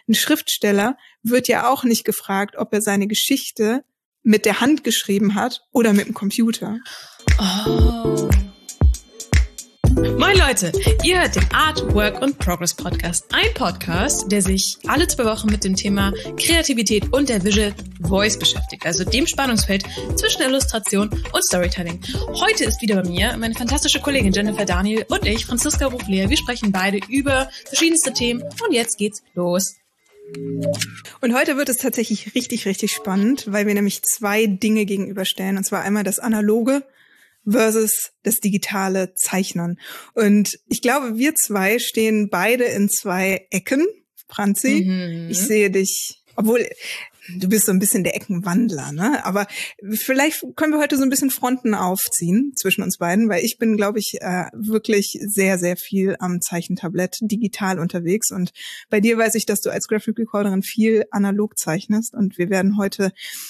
ein Schriftsteller wird ja auch nicht gefragt, ob er seine Geschichte mit der Hand geschrieben hat oder mit dem Computer. Oh. Moin Leute, ihr hört den Art, Work und Progress Podcast. Ein Podcast, der sich alle 2 Wochen mit dem Thema Kreativität und der Visual Voice beschäftigt. Also dem Spannungsfeld zwischen Illustration und Storytelling. Heute ist wieder bei mir meine fantastische Kollegin Jennifer Daniel und ich, Franziska Ruffler. Wir sprechen beide über verschiedenste Themen und jetzt geht's los. Und heute wird es tatsächlich richtig, richtig spannend, weil wir nämlich 2 Dinge gegenüberstellen. Und zwar einmal das Analoge versus das digitale Zeichnen. Und ich glaube, wir 2 stehen beide in 2 Ecken. Franzi, Ich sehe dich, obwohl du bist so ein bisschen der Eckenwandler, ne? Aber vielleicht können wir heute so ein bisschen Fronten aufziehen zwischen uns beiden, weil ich bin, glaube ich, wirklich sehr, sehr viel am Zeichentablett digital unterwegs. Und bei dir weiß ich, dass du als Graphic Recorderin viel analog zeichnest. Und wir werden heute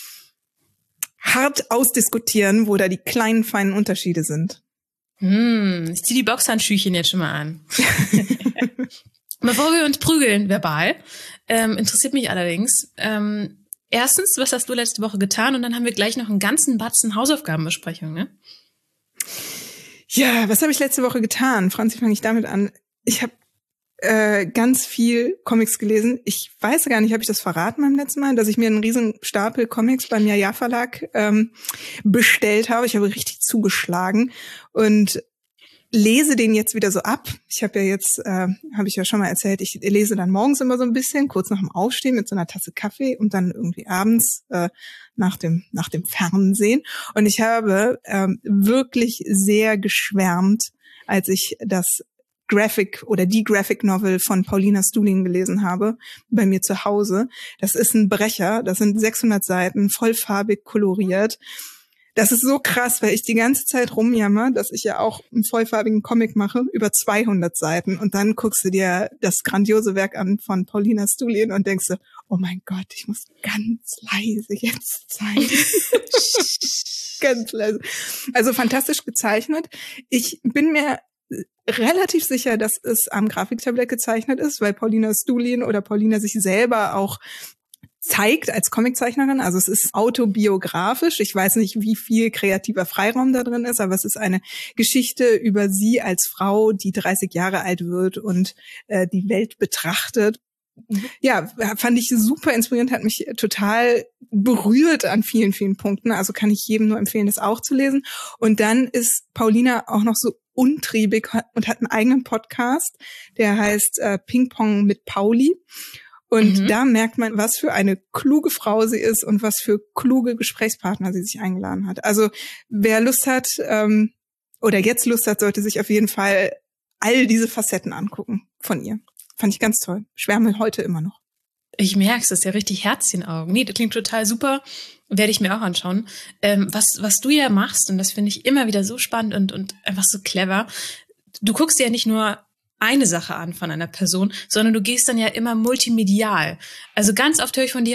hart ausdiskutieren, wo da die kleinen, feinen Unterschiede sind. Ich ziehe die Boxhandschüchen jetzt schon mal an. Bevor wir uns prügeln, verbal, interessiert mich allerdings, erstens, was hast du letzte Woche getan? Und dann haben wir gleich noch einen ganzen Batzen Hausaufgabenbesprechung, ne? Ja, was habe ich letzte Woche getan? Franzi, fange ich damit an. Ich habe ganz viel Comics gelesen. Ich weiß gar nicht, habe ich das verraten beim letzten Mal, dass ich mir einen riesen Stapel Comics beim Jaja Verlag bestellt habe. Ich habe richtig zugeschlagen und lese den jetzt wieder so ab. Ich habe ja jetzt, habe ich ja schon mal erzählt, ich lese dann morgens immer so ein bisschen, kurz nach dem Aufstehen mit so einer Tasse Kaffee und dann irgendwie abends nach dem Fernsehen. Und ich habe wirklich sehr geschwärmt, als ich das die Graphic Novel von Paulina Stulin gelesen habe, bei mir zu Hause. Das ist ein Brecher, das sind 600 Seiten, vollfarbig koloriert. Das ist so krass, weil ich die ganze Zeit rumjammer, dass ich ja auch einen vollfarbigen Comic mache, über 200 Seiten. Und dann guckst du dir das grandiose Werk an von Paulina Stulin und denkst so, oh mein Gott, ich muss ganz leise jetzt zeigen. Ganz leise. Also fantastisch gezeichnet. Ich bin mir relativ sicher, dass es am Grafiktablett gezeichnet ist, weil Paulina Stulin oder Paulina sich selber auch zeigt als Comiczeichnerin. Also es ist autobiografisch. Ich weiß nicht, wie viel kreativer Freiraum da drin ist, aber es ist eine Geschichte über sie als Frau, die 30 Jahre alt wird und die Welt betrachtet. Ja, fand ich super inspirierend, hat mich total berührt an vielen, vielen Punkten. Also kann ich jedem nur empfehlen, das auch zu lesen. Und dann ist Paulina auch noch so untriebig und hat einen eigenen Podcast, der heißt Ping Pong mit Pauli. Und da merkt man, was für eine kluge Frau sie ist und was für kluge Gesprächspartner sie sich eingeladen hat. Also wer Lust hat oder jetzt Lust hat, sollte sich auf jeden Fall all diese Facetten angucken von ihr. Fand ich ganz toll. Schwärme heute immer noch. Ich merk's, das ist ja richtig Herz in den Augen. Nee, das klingt total super. Werde ich mir auch anschauen. Was du ja machst, und das finde ich immer wieder so spannend und einfach so clever, du guckst dir ja nicht nur eine Sache an von einer Person, sondern du gehst dann ja immer multimedial. Also ganz oft höre ich von dir,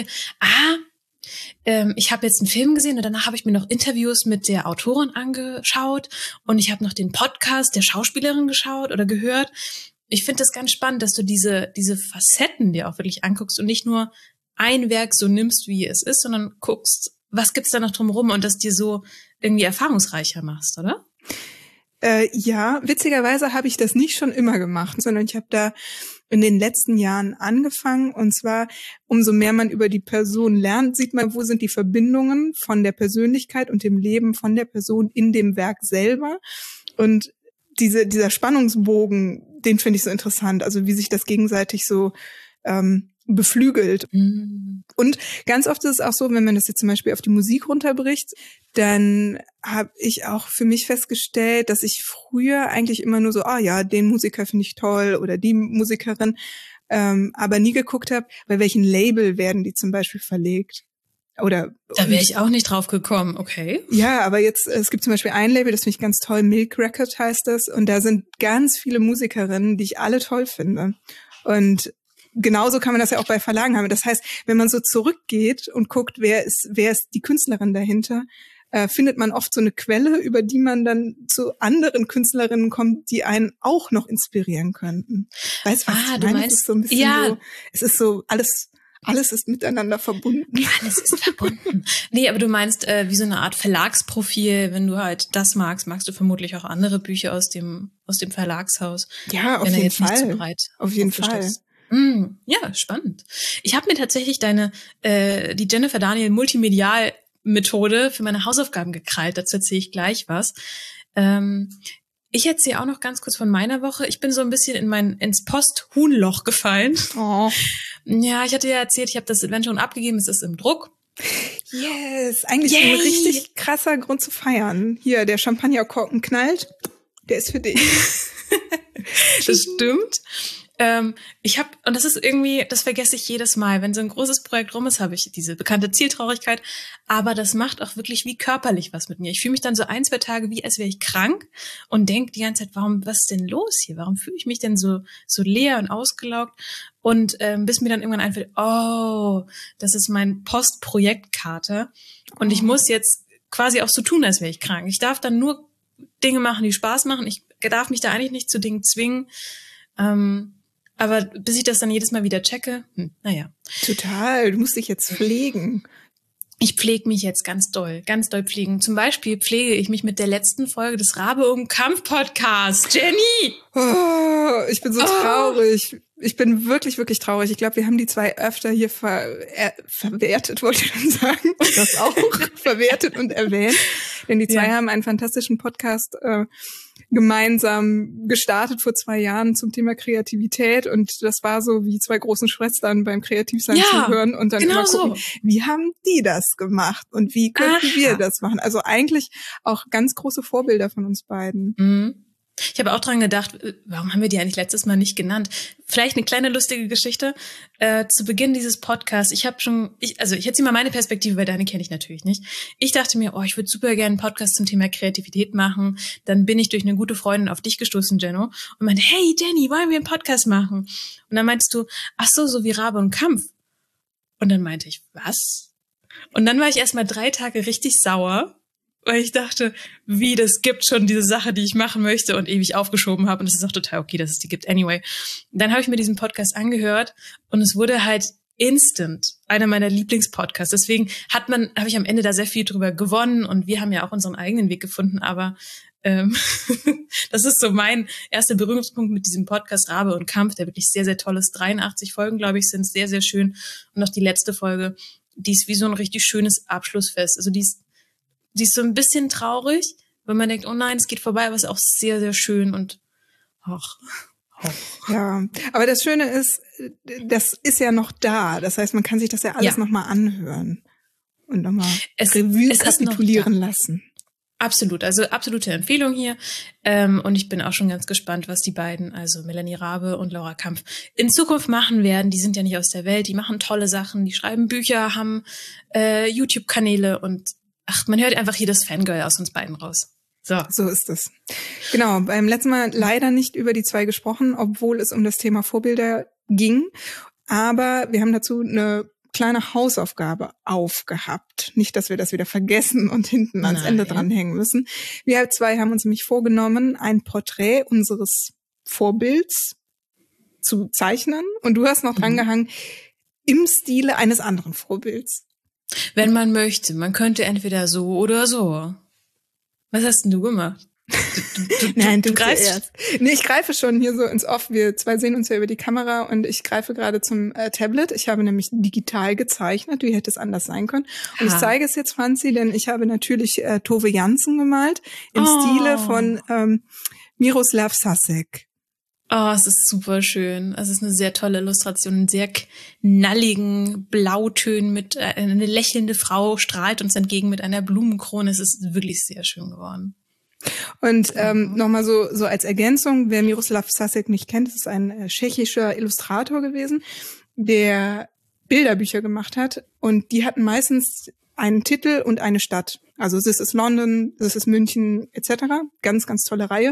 ich habe jetzt einen Film gesehen und danach habe ich mir noch Interviews mit der Autorin angeschaut und ich habe noch den Podcast der Schauspielerin geschaut oder gehört. Ich finde das ganz spannend, dass du diese Facetten dir auch wirklich anguckst und nicht nur ein Werk so nimmst, wie es ist, sondern guckst, was gibt's da noch drumherum und das dir so irgendwie erfahrungsreicher machst, oder? Ja, witzigerweise habe ich das nicht schon immer gemacht, sondern ich habe da in den letzten Jahren angefangen. Und zwar, umso mehr man über die Person lernt, sieht man, wo sind die Verbindungen von der Persönlichkeit und dem Leben von der Person in dem Werk selber. Und dieser Spannungsbogen, den finde ich so interessant. Also wie sich das gegenseitig so beflügelt. Und ganz oft ist es auch so, wenn man das jetzt zum Beispiel auf die Musik runterbricht, dann habe ich auch für mich festgestellt, dass ich früher eigentlich immer nur so, den Musiker finde ich toll oder die Musikerin, aber nie geguckt habe, bei welchem Label werden die zum Beispiel verlegt. Da wäre ich auch nicht drauf gekommen, okay. Ja, aber es gibt zum Beispiel ein Label, das finde ich ganz toll, Milk Record heißt das, und da sind ganz viele Musikerinnen, die ich alle toll finde. Und genauso kann man das ja auch bei Verlagen haben. Das heißt, wenn man so zurückgeht und guckt, wer ist die Künstlerin dahinter, findet man oft so eine Quelle, über die man dann zu anderen Künstlerinnen kommt, die einen auch noch inspirieren könnten. Weißt du, was ich meine? Es ist so ein bisschen so, es ist so alles ist miteinander verbunden. Alles ist verbunden. Nee, aber du meinst wie so eine Art Verlagsprofil. Wenn du halt das magst du vermutlich auch andere Bücher aus dem Verlagshaus. Ja, auf jeden Fall. Nicht zu breit auf jeden Fall. Ja, spannend. Ich habe mir tatsächlich die Jennifer Daniel Multimedial-Methode für meine Hausaufgaben gekrallt. Dazu erzähle ich gleich was. Ich erzähle auch noch ganz kurz von meiner Woche. Ich bin so ein bisschen ins Post-Huhnloch gefallen. Oh. Ja, ich hatte ja erzählt, ich habe das Event schon abgegeben, es ist im Druck. Yes, eigentlich ein richtig krasser Grund zu feiern. Hier, der Champagnerkorken knallt, der ist für dich. Das stimmt. Und das ist irgendwie, das vergesse ich jedes Mal. Wenn so ein großes Projekt rum ist, habe ich diese bekannte Zieltraurigkeit. Aber das macht auch wirklich wie körperlich was mit mir. Ich fühle mich dann so 1-2 Tage wie, als wäre ich krank und denke die ganze Zeit, was ist denn los hier? Warum fühle ich mich denn so leer und ausgelaugt? Und bis mir dann irgendwann einfällt, das ist mein Postprojektkater. Und ich muss jetzt quasi auch so tun, als wäre ich krank. Ich darf dann nur Dinge machen, die Spaß machen. Ich darf mich da eigentlich nicht zu Dingen zwingen. Aber bis ich das dann jedes Mal wieder checke, naja. Total, du musst dich jetzt pflegen. Ich pflege mich jetzt ganz doll pflegen. Zum Beispiel pflege ich mich mit der letzten Folge des Rabe um Kampf Podcasts. Jenny! Oh, ich bin so traurig. Ich bin wirklich, wirklich traurig. Ich glaube, wir haben die 2 öfter hier verwertet, wollte ich schon sagen. Das auch verwertet und erwähnt. Denn die 2 haben einen fantastischen Podcast gemeinsam gestartet vor 2 Jahren zum Thema Kreativität. Und das war so wie 2 großen Schwestern beim Kreativsein zuhören und dann immer gucken, wie haben die das gemacht und wie könnten wir das machen? Also eigentlich auch ganz große Vorbilder von uns beiden. Mhm. Ich habe auch dran gedacht, warum haben wir die eigentlich letztes Mal nicht genannt? Vielleicht eine kleine lustige Geschichte. Zu Beginn dieses Podcasts, ich erzähle mal meine Perspektive, weil deine kenne ich natürlich nicht. Ich dachte mir, ich würde super gerne einen Podcast zum Thema Kreativität machen. Dann bin ich durch eine gute Freundin auf dich gestoßen, Jenno, und meinte, hey Jenny, wollen wir einen Podcast machen? Und dann meintest du, ach so wie Rabe und Kampf. Und dann meinte ich, was? Und dann war ich erst mal 3 Tage richtig sauer, weil ich dachte, das gibt schon diese Sache, die ich machen möchte und ewig aufgeschoben habe. Und es ist auch total okay, dass es die gibt. Anyway, dann habe ich mir diesen Podcast angehört und es wurde halt instant einer meiner Lieblingspodcasts. Deswegen habe ich am Ende da sehr viel drüber gewonnen und wir haben ja auch unseren eigenen Weg gefunden. Aber das ist so mein erster Berührungspunkt mit diesem Podcast Rabe und Kampf, der wirklich sehr, sehr toll ist. 83 Folgen, glaube ich, sind sehr, sehr schön. Und auch die letzte Folge, die ist wie so ein richtig schönes Abschlussfest. Also die ist so ein bisschen traurig, weil man denkt, oh nein, es geht vorbei, aber es ist auch sehr, sehr schön und Ja, aber das Schöne ist, das ist ja noch da. Das heißt, man kann sich das ja alles nochmal anhören und nochmal Revue kapitulieren lassen. Absolut, also absolute Empfehlung hier. Und ich bin auch schon ganz gespannt, was die beiden, also Melanie Rabe und Laura Kampf, in Zukunft machen werden. Die sind ja nicht aus der Welt, die machen tolle Sachen, die schreiben Bücher, haben YouTube-Kanäle und man hört einfach hier das Fangirl aus uns beiden raus. So ist es. Genau, beim letzten Mal leider nicht über die 2 gesprochen, obwohl es um das Thema Vorbilder ging. Aber wir haben dazu eine kleine Hausaufgabe aufgehabt. Nicht, dass wir das wieder vergessen und hinten ans Ende dranhängen müssen. Wir 2 haben uns nämlich vorgenommen, ein Porträt unseres Vorbilds zu zeichnen. Und du hast noch drangehangen, im Stile eines anderen Vorbilds. Wenn man möchte. Man könnte entweder so oder so. Was hast denn du gemacht? Nein, du greifst erst. Nee, ich greife schon hier so ins Off. Wir 2 sehen uns ja über die Kamera und ich greife gerade zum Tablet. Ich habe nämlich digital gezeichnet. Wie hätte es anders sein können? Und ich zeige es jetzt Franzi, denn ich habe natürlich Tove Jansson gemalt im Stile von Miroslav Sasek. Es ist super schön. Es ist eine sehr tolle Illustration, in sehr knalligen Blautönen mit eine lächelnde Frau strahlt uns entgegen mit einer Blumenkrone. Es ist wirklich sehr schön geworden. Und nochmal so als Ergänzung, wer Miroslav Sasek nicht kennt, das ist ein tschechischer Illustrator gewesen, der Bilderbücher gemacht hat und die hatten meistens einen Titel und eine Stadt. Also This is London, This is München etc. Ganz, ganz tolle Reihe.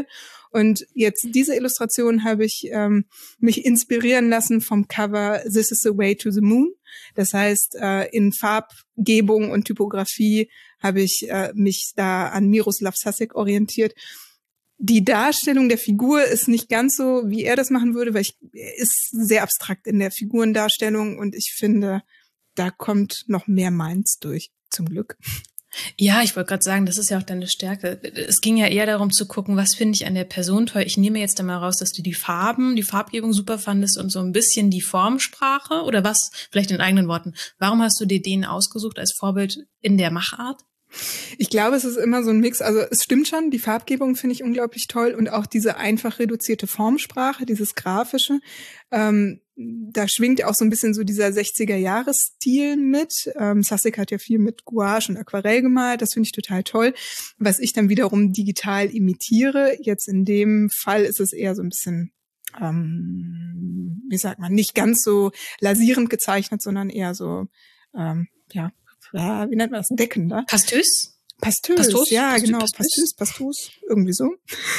Und jetzt diese Illustration habe ich mich inspirieren lassen vom Cover This is the Way to the Moon. Das heißt, in Farbgebung und Typografie habe ich mich da an Miroslav Sasek orientiert. Die Darstellung der Figur ist nicht ganz so, wie er das machen würde, weil er ist sehr abstrakt in der Figurendarstellung und ich finde, da kommt noch mehr meins durch, zum Glück. Ja, ich wollte gerade sagen, das ist ja auch deine Stärke. Es ging ja eher darum zu gucken, was finde ich an der Person toll. Ich nehme jetzt einmal raus, dass du die Farbgebung super fandest und so ein bisschen die Formsprache oder was, vielleicht in eigenen Worten. Warum hast du dir den ausgesucht als Vorbild in der Machart? Ich glaube, es ist immer so ein Mix. Also es stimmt schon, die Farbgebung finde ich unglaublich toll und auch diese einfach reduzierte Formsprache, dieses Grafische. Da schwingt auch so ein bisschen so dieser 60er-Jahres-Stil mit. Sasek hat ja viel mit Gouache und Aquarell gemalt. Das finde ich total toll. Was ich dann wiederum digital imitiere. Jetzt in dem Fall ist es eher so ein bisschen, wie sagt man, nicht ganz so lasierend gezeichnet, sondern eher so, wie nennt man das? Deckender. Pastös? Pastös, ja, Pastös, genau. Pastös, irgendwie so.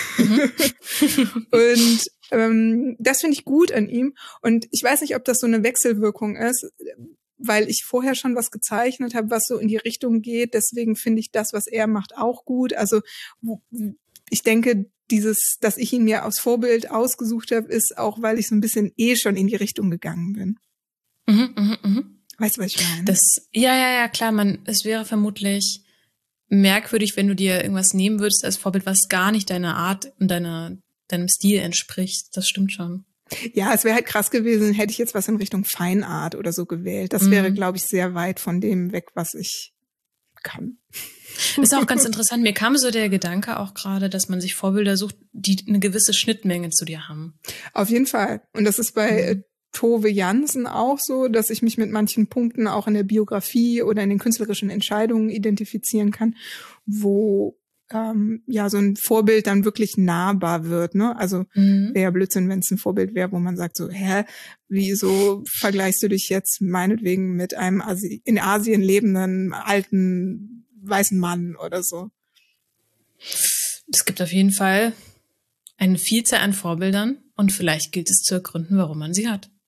Und das finde ich gut an ihm. Und ich weiß nicht, ob das so eine Wechselwirkung ist, weil ich vorher schon was gezeichnet habe, was so in die Richtung geht. Deswegen finde ich das, was er macht, auch gut. Also ich denke, dass ich ihn mir als Vorbild ausgesucht habe, ist auch, weil ich so ein bisschen schon in die Richtung gegangen bin. Weißt du, was ich meine? Ja, klar, es wäre vermutlich merkwürdig, wenn du dir irgendwas nehmen würdest als Vorbild, was gar nicht deiner Art und deinem Stil entspricht. Das stimmt schon. Ja, es wäre halt krass gewesen, hätte ich jetzt was in Richtung Feinart oder so gewählt. Das wäre, glaube ich, sehr weit von dem weg, was ich kann. Das ist auch ganz interessant. Mir kam so der Gedanke auch gerade, dass man sich Vorbilder sucht, die eine gewisse Schnittmenge zu dir haben. Auf jeden Fall. Und das ist bei Tove Jansson auch so, dass ich mich mit manchen Punkten auch in der Biografie oder in den künstlerischen Entscheidungen identifizieren kann, wo so ein Vorbild dann wirklich nahbar wird, ne? Also wäre ja Blödsinn, wenn es ein Vorbild wäre, wo man sagt so, wieso vergleichst du dich jetzt meinetwegen mit einem in Asien lebenden alten weißen Mann oder so? Es gibt auf jeden Fall eine Vielzahl an Vorbildern und vielleicht gilt es zu ergründen, warum man sie hat.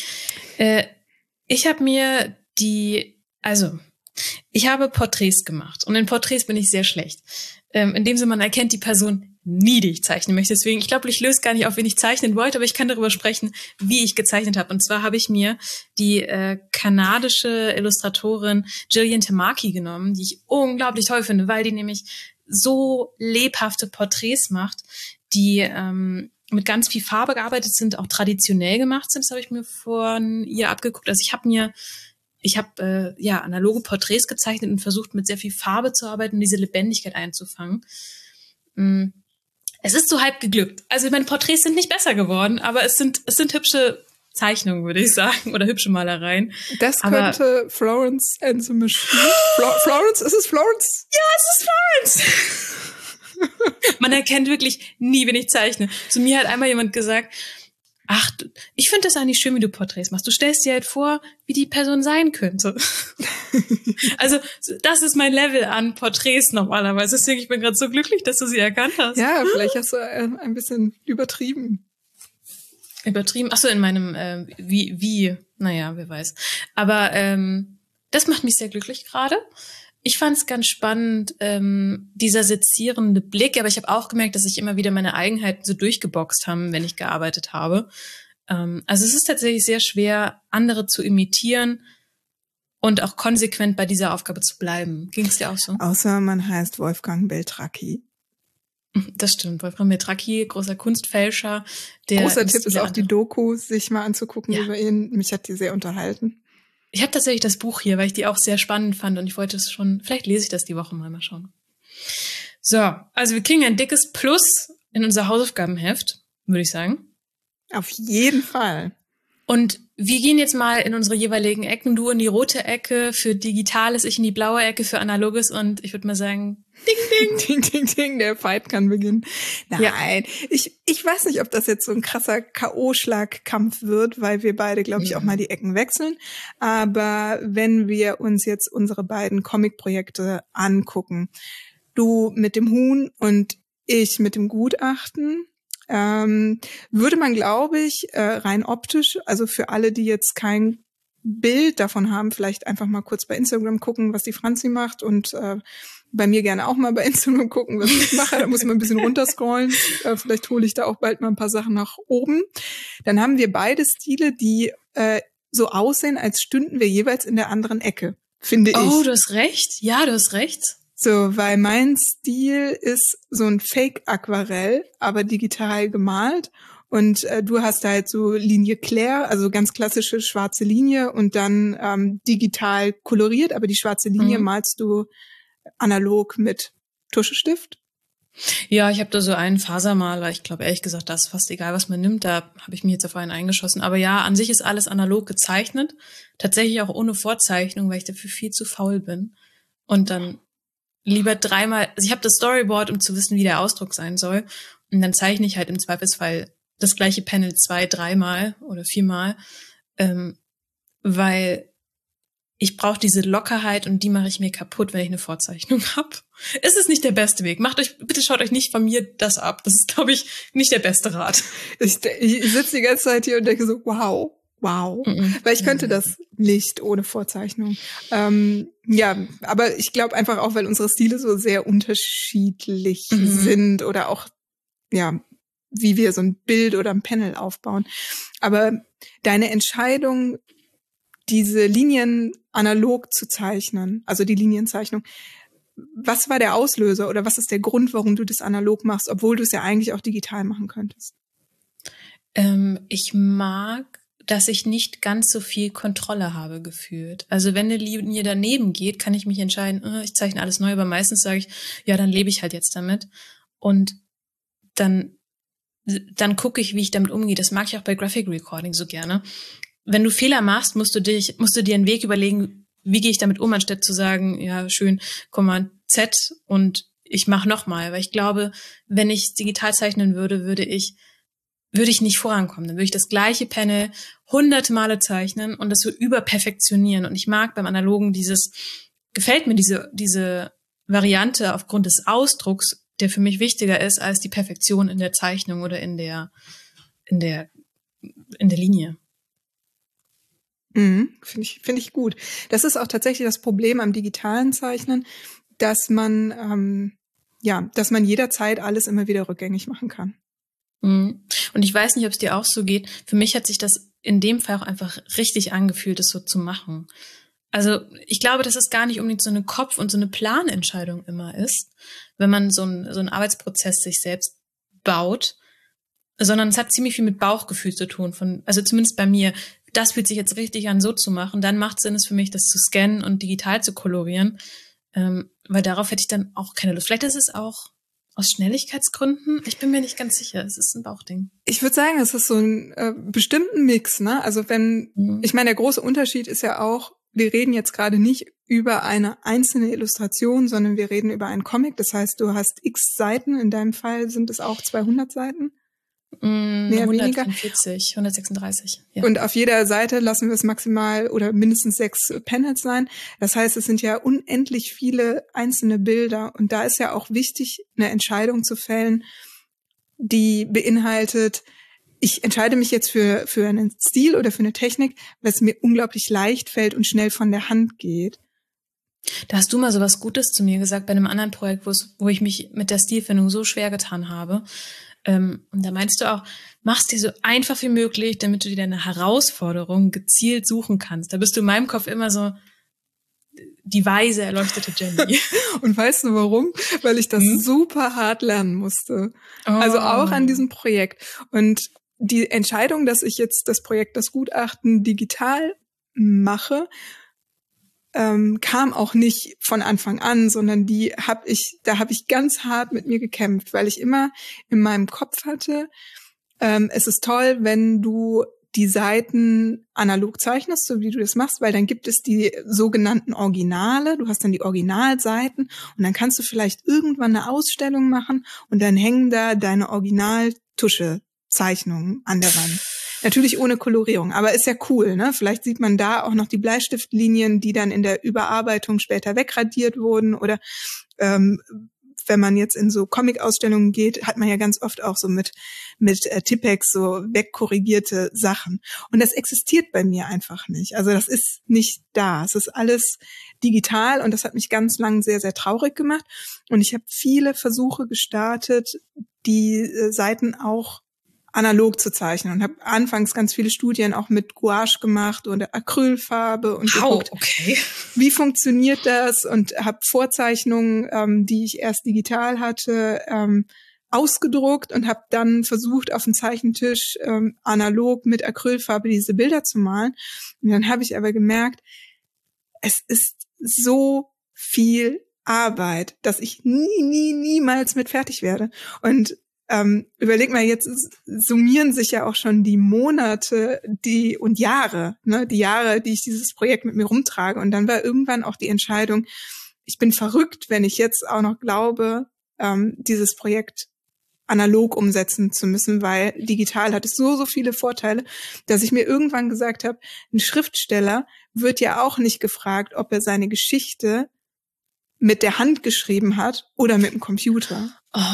Ich habe Porträts gemacht und in Porträts bin ich sehr schlecht. In dem Sinne, man erkennt die Person nie, die ich zeichnen möchte. Deswegen, ich glaube, ich löse gar nicht auf, wen ich zeichnen wollte, aber ich kann darüber sprechen, wie ich gezeichnet habe. Und zwar habe ich mir die kanadische Illustratorin Gillian Tamaki genommen, die ich unglaublich toll finde, weil die nämlich so lebhafte Porträts macht, die mit ganz viel Farbe gearbeitet sind, auch traditionell gemacht sind. Das habe ich mir von ihr abgeguckt. Also ich habe analoge Porträts gezeichnet und versucht, mit sehr viel Farbe zu arbeiten und diese Lebendigkeit einzufangen. Es ist so halb geglückt. Also meine Porträts sind nicht besser geworden, aber es sind hübsche Zeichnungen, würde ich sagen, oder hübsche Malereien. Das könnte Florence and the Machine. Florence? Ist es Florence? Ja, es ist Florence! Man erkennt wirklich nie, wenn ich zeichne. Zu mir hat einmal jemand gesagt, ach, ich finde das eigentlich schön, wie du Porträts machst. Du stellst dir halt vor, wie die Person sein könnte. Also das ist mein Level an Porträts normalerweise. Deswegen, ich bin gerade so glücklich, dass du sie erkannt hast. Ja, vielleicht hast du ein bisschen übertrieben. Übertrieben? Ach so, in meinem naja, wer weiß. Aber das macht mich sehr glücklich gerade. Ich fand es ganz spannend, dieser sezierende Blick, aber ich habe auch gemerkt, dass sich immer wieder meine Eigenheiten so durchgeboxt haben, wenn ich gearbeitet habe. Also es ist tatsächlich sehr schwer, andere zu imitieren und auch konsequent bei dieser Aufgabe zu bleiben. Ging es dir auch so? Außer man heißt Wolfgang Beltracchi. Das stimmt, Wolfgang Beltracchi, großer Kunstfälscher. Großer Tipp ist auch die Doku, sich mal anzugucken über ihn. Mich hat die sehr unterhalten. Ich habe tatsächlich das Buch hier, weil ich die auch sehr spannend fand und ich wollte es schon, vielleicht lese ich das die Woche mal schauen. So, also wir kriegen ein dickes Plus in unser Hausaufgabenheft, würde ich sagen. Auf jeden Fall. Und wir gehen jetzt mal in unsere jeweiligen Ecken, du in die rote Ecke für Digitales, ich in die blaue Ecke für Analoges und ich würde mal sagen, ding, ding. Ding, ding, ding, der Fight kann beginnen. Nein, ja. Ich weiß nicht, ob das jetzt so ein krasser K.O.-Schlagkampf wird, weil wir beide, glaube ich, auch mal die Ecken wechseln. Aber wenn wir uns jetzt unsere beiden Comic-Projekte angucken, du mit dem Huhn und ich mit dem Gutachten, würde man, glaube ich, rein optisch, also für alle, die jetzt kein Bild davon haben, vielleicht einfach mal kurz bei Instagram gucken, was die Franzi macht und bei mir gerne auch mal bei Instagram gucken, was ich mache. Da muss man ein bisschen runterscrollen. Vielleicht hole ich da auch bald mal ein paar Sachen nach oben. Dann haben wir beide Stile, die so aussehen, als stünden wir jeweils in der anderen Ecke, finde ich. Oh, du hast recht. Ja, du hast recht. So, weil mein Stil ist so ein Fake-Aquarell, aber digital gemalt. Und du hast halt so Linie claire, also ganz klassische schwarze Linie und dann digital koloriert, aber die schwarze Linie malst du analog mit Tuschestift. Ja, ich habe da so einen Fasermaler. Ich glaube, ehrlich gesagt, das ist fast egal, was man nimmt. Da habe ich mich jetzt auf einen eingeschossen. Aber ja, an sich ist alles analog gezeichnet. Tatsächlich auch ohne Vorzeichnung, weil ich dafür viel zu faul bin. Und dann lieber dreimal, also ich habe das Storyboard, um zu wissen, wie der Ausdruck sein soll. Und dann zeichne ich halt im Zweifelsfall das gleiche Panel 2-, 3-mal oder 4-mal, weil ich brauche diese Lockerheit und die mache ich mir kaputt, wenn ich eine Vorzeichnung habe. Es ist nicht der beste Weg. Bitte schaut euch nicht von mir das ab. Das ist, glaube ich, nicht der beste Rat. Ich sitze die ganze Zeit hier und denke so, wow. Weil ich könnte das nicht ohne Vorzeichnung. Ja, aber ich glaube einfach auch, weil unsere Stile so sehr unterschiedlich sind oder auch, ja, wie wir so ein Bild oder ein Panel aufbauen. Aber deine Entscheidung, diese Linien analog zu zeichnen, also die Linienzeichnung, was war der Auslöser oder was ist der Grund, warum du das analog machst, obwohl du es ja eigentlich auch digital machen könntest? Ich mag, dass ich nicht ganz so viel Kontrolle habe gefühlt. Also wenn eine Linie daneben geht, kann ich mich entscheiden, ich zeichne alles neu, aber meistens sage ich, ja, dann lebe ich halt jetzt damit. Und dann gucke ich, wie ich damit umgehe. Das mag ich auch bei Graphic Recording so gerne. Wenn du Fehler machst, musst du dir einen Weg überlegen, wie gehe ich damit um, anstatt zu sagen, ja, schön, Command Z und ich mache nochmal. Weil ich glaube, wenn ich digital zeichnen würde ich nicht vorankommen. Dann würde ich das gleiche Panel 100 Male zeichnen und das so überperfektionieren. Und ich mag beim Analogen gefällt mir diese Variante aufgrund des Ausdrucks, der für mich wichtiger ist als die Perfektion in der Zeichnung oder in der Linie. Finde ich gut. Das ist auch tatsächlich das Problem am digitalen Zeichnen, dass man jederzeit alles immer wieder rückgängig machen kann. Und ich weiß nicht, ob es dir auch so geht. Für mich hat sich das in dem Fall auch einfach richtig angefühlt, das so zu machen. Also ich glaube, dass es gar nicht unbedingt so eine Kopf- und so eine Planentscheidung immer ist, wenn man so einen Arbeitsprozess sich selbst baut, sondern es hat ziemlich viel mit Bauchgefühl zu tun. Also zumindest bei mir, das fühlt sich jetzt richtig an, so zu machen. Dann macht es Sinn, es für mich, das zu scannen und digital zu kolorieren, weil darauf hätte ich dann auch keine Lust. Vielleicht ist es auch aus Schnelligkeitsgründen. Ich bin mir nicht ganz sicher. Es ist ein Bauchding. Ich würde sagen, es ist so ein bestimmten Mix, ne? Also ich meine, der große Unterschied ist ja auch, wir reden jetzt gerade nicht über eine einzelne Illustration, sondern wir reden über einen Comic. Das heißt, du hast x Seiten. In deinem Fall sind es auch 200 Seiten. Mehr 140, 136. Ja. Und auf jeder Seite lassen wir es maximal oder mindestens 6 Panels sein. Das heißt, es sind ja unendlich viele einzelne Bilder. Und da ist ja auch wichtig, eine Entscheidung zu fällen, die beinhaltet, ich entscheide mich jetzt für einen Stil oder für eine Technik, was mir unglaublich leicht fällt und schnell von der Hand geht. Da hast du mal so was Gutes zu mir gesagt bei einem anderen Projekt, wo ich mich mit der Stilfindung so schwer getan habe. Und da meinst du auch, mach's dir so einfach wie möglich, damit du dir deine Herausforderung gezielt suchen kannst. Da bist du in meinem Kopf immer so die weise, erleuchtete Jenny. Und weißt du warum? Weil ich das super hart lernen musste. Oh. Also auch an diesem Projekt. Und die Entscheidung, dass ich jetzt das Projekt, das Gutachten digital mache, kam auch nicht von Anfang an, sondern da habe ich ganz hart mit mir gekämpft, weil ich immer in meinem Kopf hatte, es ist toll, wenn du die Seiten analog zeichnest, so wie du das machst, weil dann gibt es die sogenannten Originale, du hast dann die Originalseiten und dann kannst du vielleicht irgendwann eine Ausstellung machen und dann hängen da deine Original-Tusche-Zeichnungen an der Wand. Natürlich ohne Kolorierung, aber ist ja cool, ne? Vielleicht sieht man da auch noch die Bleistiftlinien, die dann in der Überarbeitung später wegradiert wurden oder wenn man jetzt in so Comic-Ausstellungen geht, hat man ja ganz oft auch so mit Tippex so wegkorrigierte Sachen. Und das existiert bei mir einfach nicht. Also das ist nicht da. Es ist alles digital und das hat mich ganz lang sehr, sehr traurig gemacht. Und ich habe viele Versuche gestartet, die Seiten auch analog zu zeichnen und habe anfangs ganz viele Studien auch mit Gouache gemacht oder Acrylfarbe und geguckt, okay. Wie funktioniert das, und habe Vorzeichnungen, die ich erst digital hatte, ausgedruckt und habe dann versucht, auf dem Zeichentisch analog mit Acrylfarbe diese Bilder zu malen. Und dann habe ich aber gemerkt, es ist so viel Arbeit, dass ich niemals mit fertig werde. Und überleg mal, jetzt summieren sich ja auch schon die Monate, und Jahre, ne, die Jahre, die ich dieses Projekt mit mir rumtrage. Und dann war irgendwann auch die Entscheidung, ich bin verrückt, wenn ich jetzt auch noch glaube, dieses Projekt analog umsetzen zu müssen, weil digital hat es so viele Vorteile, dass ich mir irgendwann gesagt habe, ein Schriftsteller wird ja auch nicht gefragt, ob er seine Geschichte mit der Hand geschrieben hat oder mit dem Computer.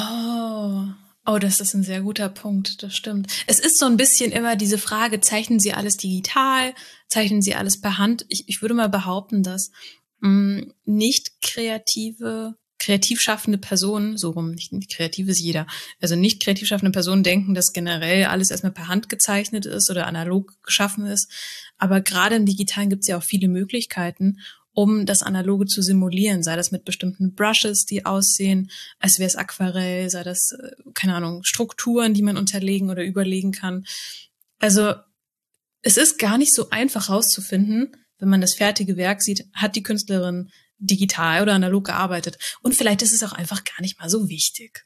Oh, das ist ein sehr guter Punkt, das stimmt. Es ist so ein bisschen immer diese Frage, zeichnen Sie alles digital, zeichnen Sie alles per Hand? Ich würde mal behaupten, dass nicht kreativ schaffende Personen, so rum, nicht kreativ ist jeder, also nicht kreativ schaffende Personen denken, dass generell alles erstmal per Hand gezeichnet ist oder analog geschaffen ist. Aber gerade im Digitalen gibt es ja auch viele Möglichkeiten, um das Analoge zu simulieren, sei das mit bestimmten Brushes, die aussehen, als wäre es Aquarell, sei das, keine Ahnung, Strukturen, die man unterlegen oder überlegen kann. Also es ist gar nicht so einfach rauszufinden, wenn man das fertige Werk sieht, hat die Künstlerin digital oder analog gearbeitet. Und vielleicht ist es auch einfach gar nicht mal so wichtig.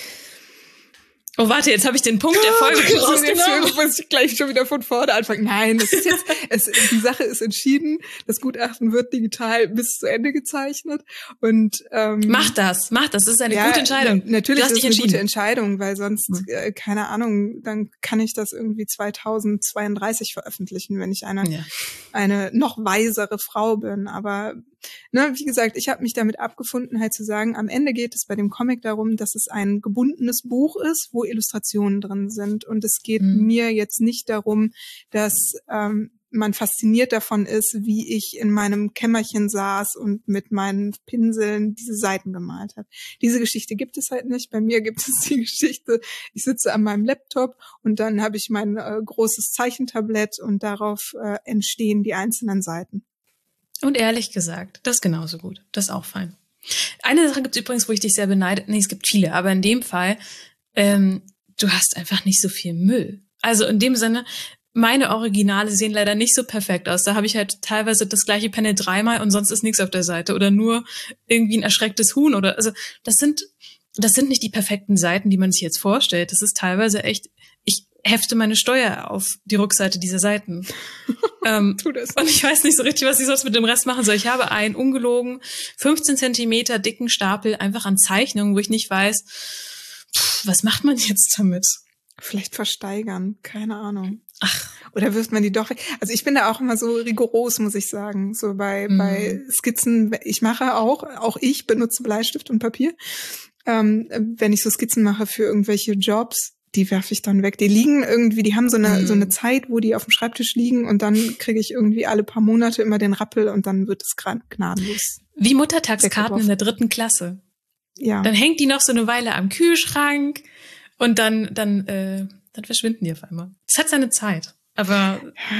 Oh, warte, jetzt habe ich den Punkt der Folge rausgenommen. Jetzt muss ich gleich schon wieder von vorne anfangen. Nein, das ist jetzt, die Sache ist entschieden. Das Gutachten wird digital bis zu Ende gezeichnet. Und Mach das. Das ist eine gute Entscheidung. Natürlich ist es eine gute Entscheidung, weil sonst, keine Ahnung, dann kann ich das irgendwie 2032 veröffentlichen, wenn ich eine noch weisere Frau bin. Aber wie gesagt, ich habe mich damit abgefunden, halt zu sagen, am Ende geht es bei dem Comic darum, dass es ein gebundenes Buch ist, wo Illustrationen drin sind. Und es geht mir jetzt nicht darum, dass man fasziniert davon ist, wie ich in meinem Kämmerchen saß und mit meinen Pinseln diese Seiten gemalt habe. Diese Geschichte gibt es halt nicht. Bei mir gibt es die Geschichte, ich sitze an meinem Laptop und dann habe ich mein großes Zeichentablett und darauf entstehen die einzelnen Seiten. Und ehrlich gesagt, das ist genauso gut. Das ist auch fein. Eine Sache gibt es übrigens, wo ich dich sehr beneide. Nee, es gibt viele, aber in dem Fall, du hast einfach nicht so viel Müll. Also in dem Sinne, meine Originale sehen leider nicht so perfekt aus. Da habe ich halt teilweise das gleiche Panel 3-mal und sonst ist nichts auf der Seite. Oder nur irgendwie ein erschrecktes Huhn. Oder also das sind nicht die perfekten Seiten, die man sich jetzt vorstellt. Das ist teilweise echt, ich hefte meine Steuer auf die Rückseite dieser Seiten. Tu das. Und ich weiß nicht so richtig, was ich sonst mit dem Rest machen soll. Ich habe einen ungelogen 15 Zentimeter dicken Stapel einfach an Zeichnungen, wo ich nicht weiß, was macht man jetzt damit? Vielleicht versteigern, keine Ahnung. Ach. Oder wirft man die doch weg? Also ich bin da auch immer so rigoros, muss ich sagen. So bei Skizzen, ich mache auch ich benutze Bleistift und Papier. Wenn ich so Skizzen mache für irgendwelche Jobs, die werfe ich dann weg. Die liegen irgendwie, die haben so eine Zeit, wo die auf dem Schreibtisch liegen und dann kriege ich irgendwie alle paar Monate immer den Rappel und dann wird es gnadenlos. Wie Muttertagskarten in der 3. Klasse. Ja. Dann hängt die noch so eine Weile am Kühlschrank und dann verschwinden die auf einmal. Das hat seine Zeit, aber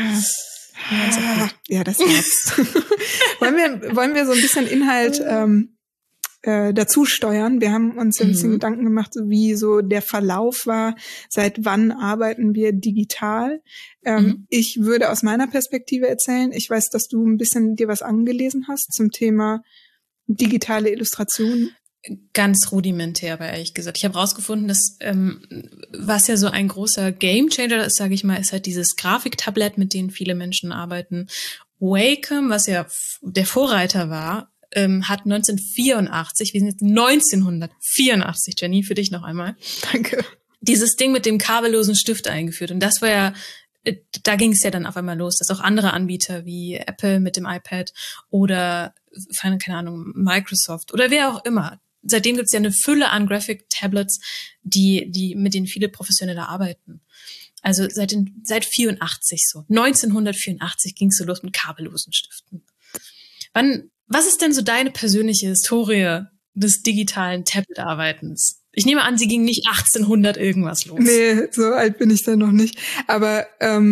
ja, das war's. Wollen wir so ein bisschen Inhalt dazu steuern? Wir haben uns ein bisschen Gedanken gemacht, so wie so der Verlauf war. Seit wann arbeiten wir digital? Ich würde aus meiner Perspektive erzählen. Ich weiß, dass du ein bisschen dir was angelesen hast zum Thema digitale Illustration. Ganz rudimentär, aber ehrlich gesagt. Ich habe rausgefunden, dass was ja so ein großer Gamechanger ist, sage ich mal, ist halt dieses Grafiktablett, mit dem viele Menschen arbeiten. Wacom, was ja der Vorreiter war, hat 1984, wir sind jetzt 1984, Jenny, für dich noch einmal. Danke. Dieses Ding mit dem kabellosen Stift eingeführt. Und das war ja, da ging es ja dann auf einmal los, dass auch andere Anbieter wie Apple mit dem iPad oder, keine Ahnung, Microsoft oder wer auch immer seitdem gibt es ja eine Fülle an Graphic-Tablets, mit denen viele Professionelle arbeiten. Also seit 1984 ging es so los mit kabellosen Stiften. Was ist denn so deine persönliche Historie des digitalen Tablet-Arbeitens? Ich nehme an, sie ging nicht 1800 irgendwas los. Nee, so alt bin ich da noch nicht. Aber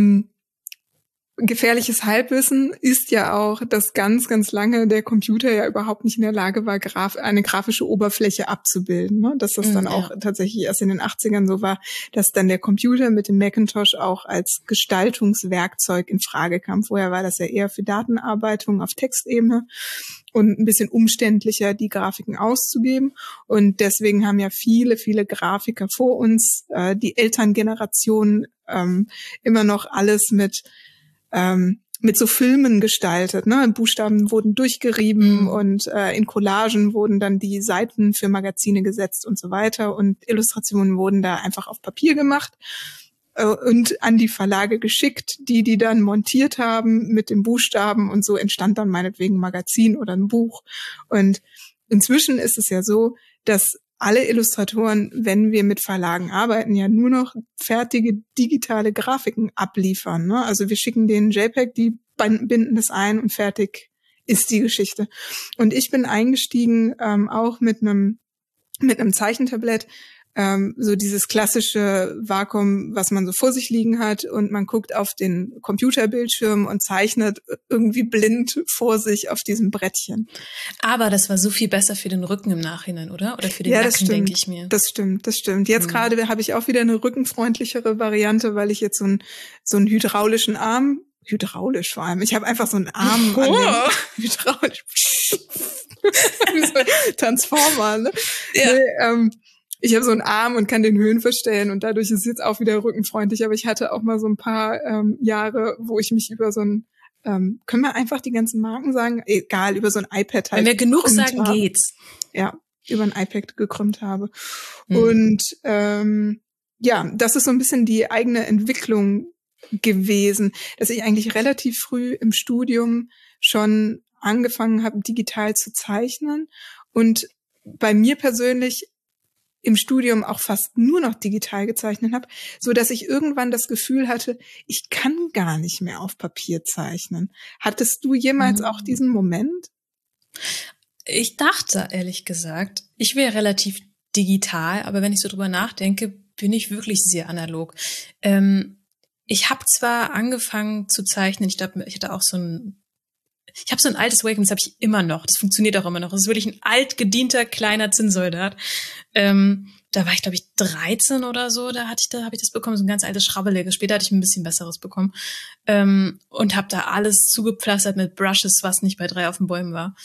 gefährliches Halbwissen ist ja auch, dass ganz, ganz lange der Computer ja überhaupt nicht in der Lage war, eine grafische Oberfläche abzubilden. Ne? Dass das dann auch tatsächlich erst in den 80ern so war, dass dann der Computer mit dem Macintosh auch als Gestaltungswerkzeug in Frage kam. Vorher war das ja eher für Datenarbeitung auf Textebene und ein bisschen umständlicher, die Grafiken auszugeben. Und deswegen haben ja viele, viele Grafiker vor uns, die Elterngeneration, immer noch alles mit so Filmen gestaltet. Ne? Buchstaben wurden durchgerieben und in Collagen wurden dann die Seiten für Magazine gesetzt und so weiter. Und Illustrationen wurden da einfach auf Papier gemacht und an die Verlage geschickt, die dann montiert haben mit den Buchstaben. Und so entstand dann meinetwegen ein Magazin oder ein Buch. Und inzwischen ist es ja so, dass alle Illustratoren, wenn wir mit Verlagen arbeiten, ja nur noch fertige digitale Grafiken abliefern. Ne? Also wir schicken denen JPEG, die binden das ein und fertig ist die Geschichte. Und ich bin eingestiegen auch mit einem Zeichentablett, so dieses klassische Vakuum, was man so vor sich liegen hat und man guckt auf den Computerbildschirm und zeichnet irgendwie blind vor sich auf diesem Brettchen. Aber das war so viel besser für den Rücken im Nachhinein, oder? Oder für den Nacken, denke ich mir. Das stimmt. Jetzt gerade habe ich auch wieder eine rückenfreundlichere Variante, weil ich jetzt so einen hydraulischen Arm, hydraulisch vor allem, ich habe einfach so einen Arm an den hydraulisch, wie so ein Transformer, ne? Ja. Nee, ich habe so einen Arm und kann den Höhen verstellen und dadurch ist es jetzt auch wieder rückenfreundlich. Aber ich hatte auch mal so ein paar Jahre, wo ich mich über so ein, können wir einfach die ganzen Marken sagen? Egal, über so ein iPad halt. Wenn wir genug sagen, geht's. Ja, über ein iPad gekrümmt habe. Und das ist so ein bisschen die eigene Entwicklung gewesen, dass ich eigentlich relativ früh im Studium schon angefangen habe, digital zu zeichnen. Und bei mir persönlich im Studium auch fast nur noch digital gezeichnet habe, so dass ich irgendwann das Gefühl hatte, ich kann gar nicht mehr auf Papier zeichnen. Hattest du jemals auch diesen Moment? Ich dachte, ehrlich gesagt, ich wäre relativ digital, aber wenn ich so drüber nachdenke, bin ich wirklich sehr analog. Ich habe zwar angefangen zu zeichnen, ich glaube, ich habe so ein altes Wacom, das habe ich immer noch. Das funktioniert auch immer noch. Das ist wirklich ein altgedienter kleiner Zinnsoldat. Da war ich, glaube ich, 13 oder so. Da habe ich das bekommen, so ein ganz altes, schrabbeliges. Später hatte ich ein bisschen besseres bekommen. Und habe da alles zugepflastert mit Brushes, was nicht bei 3 auf den Bäumen war.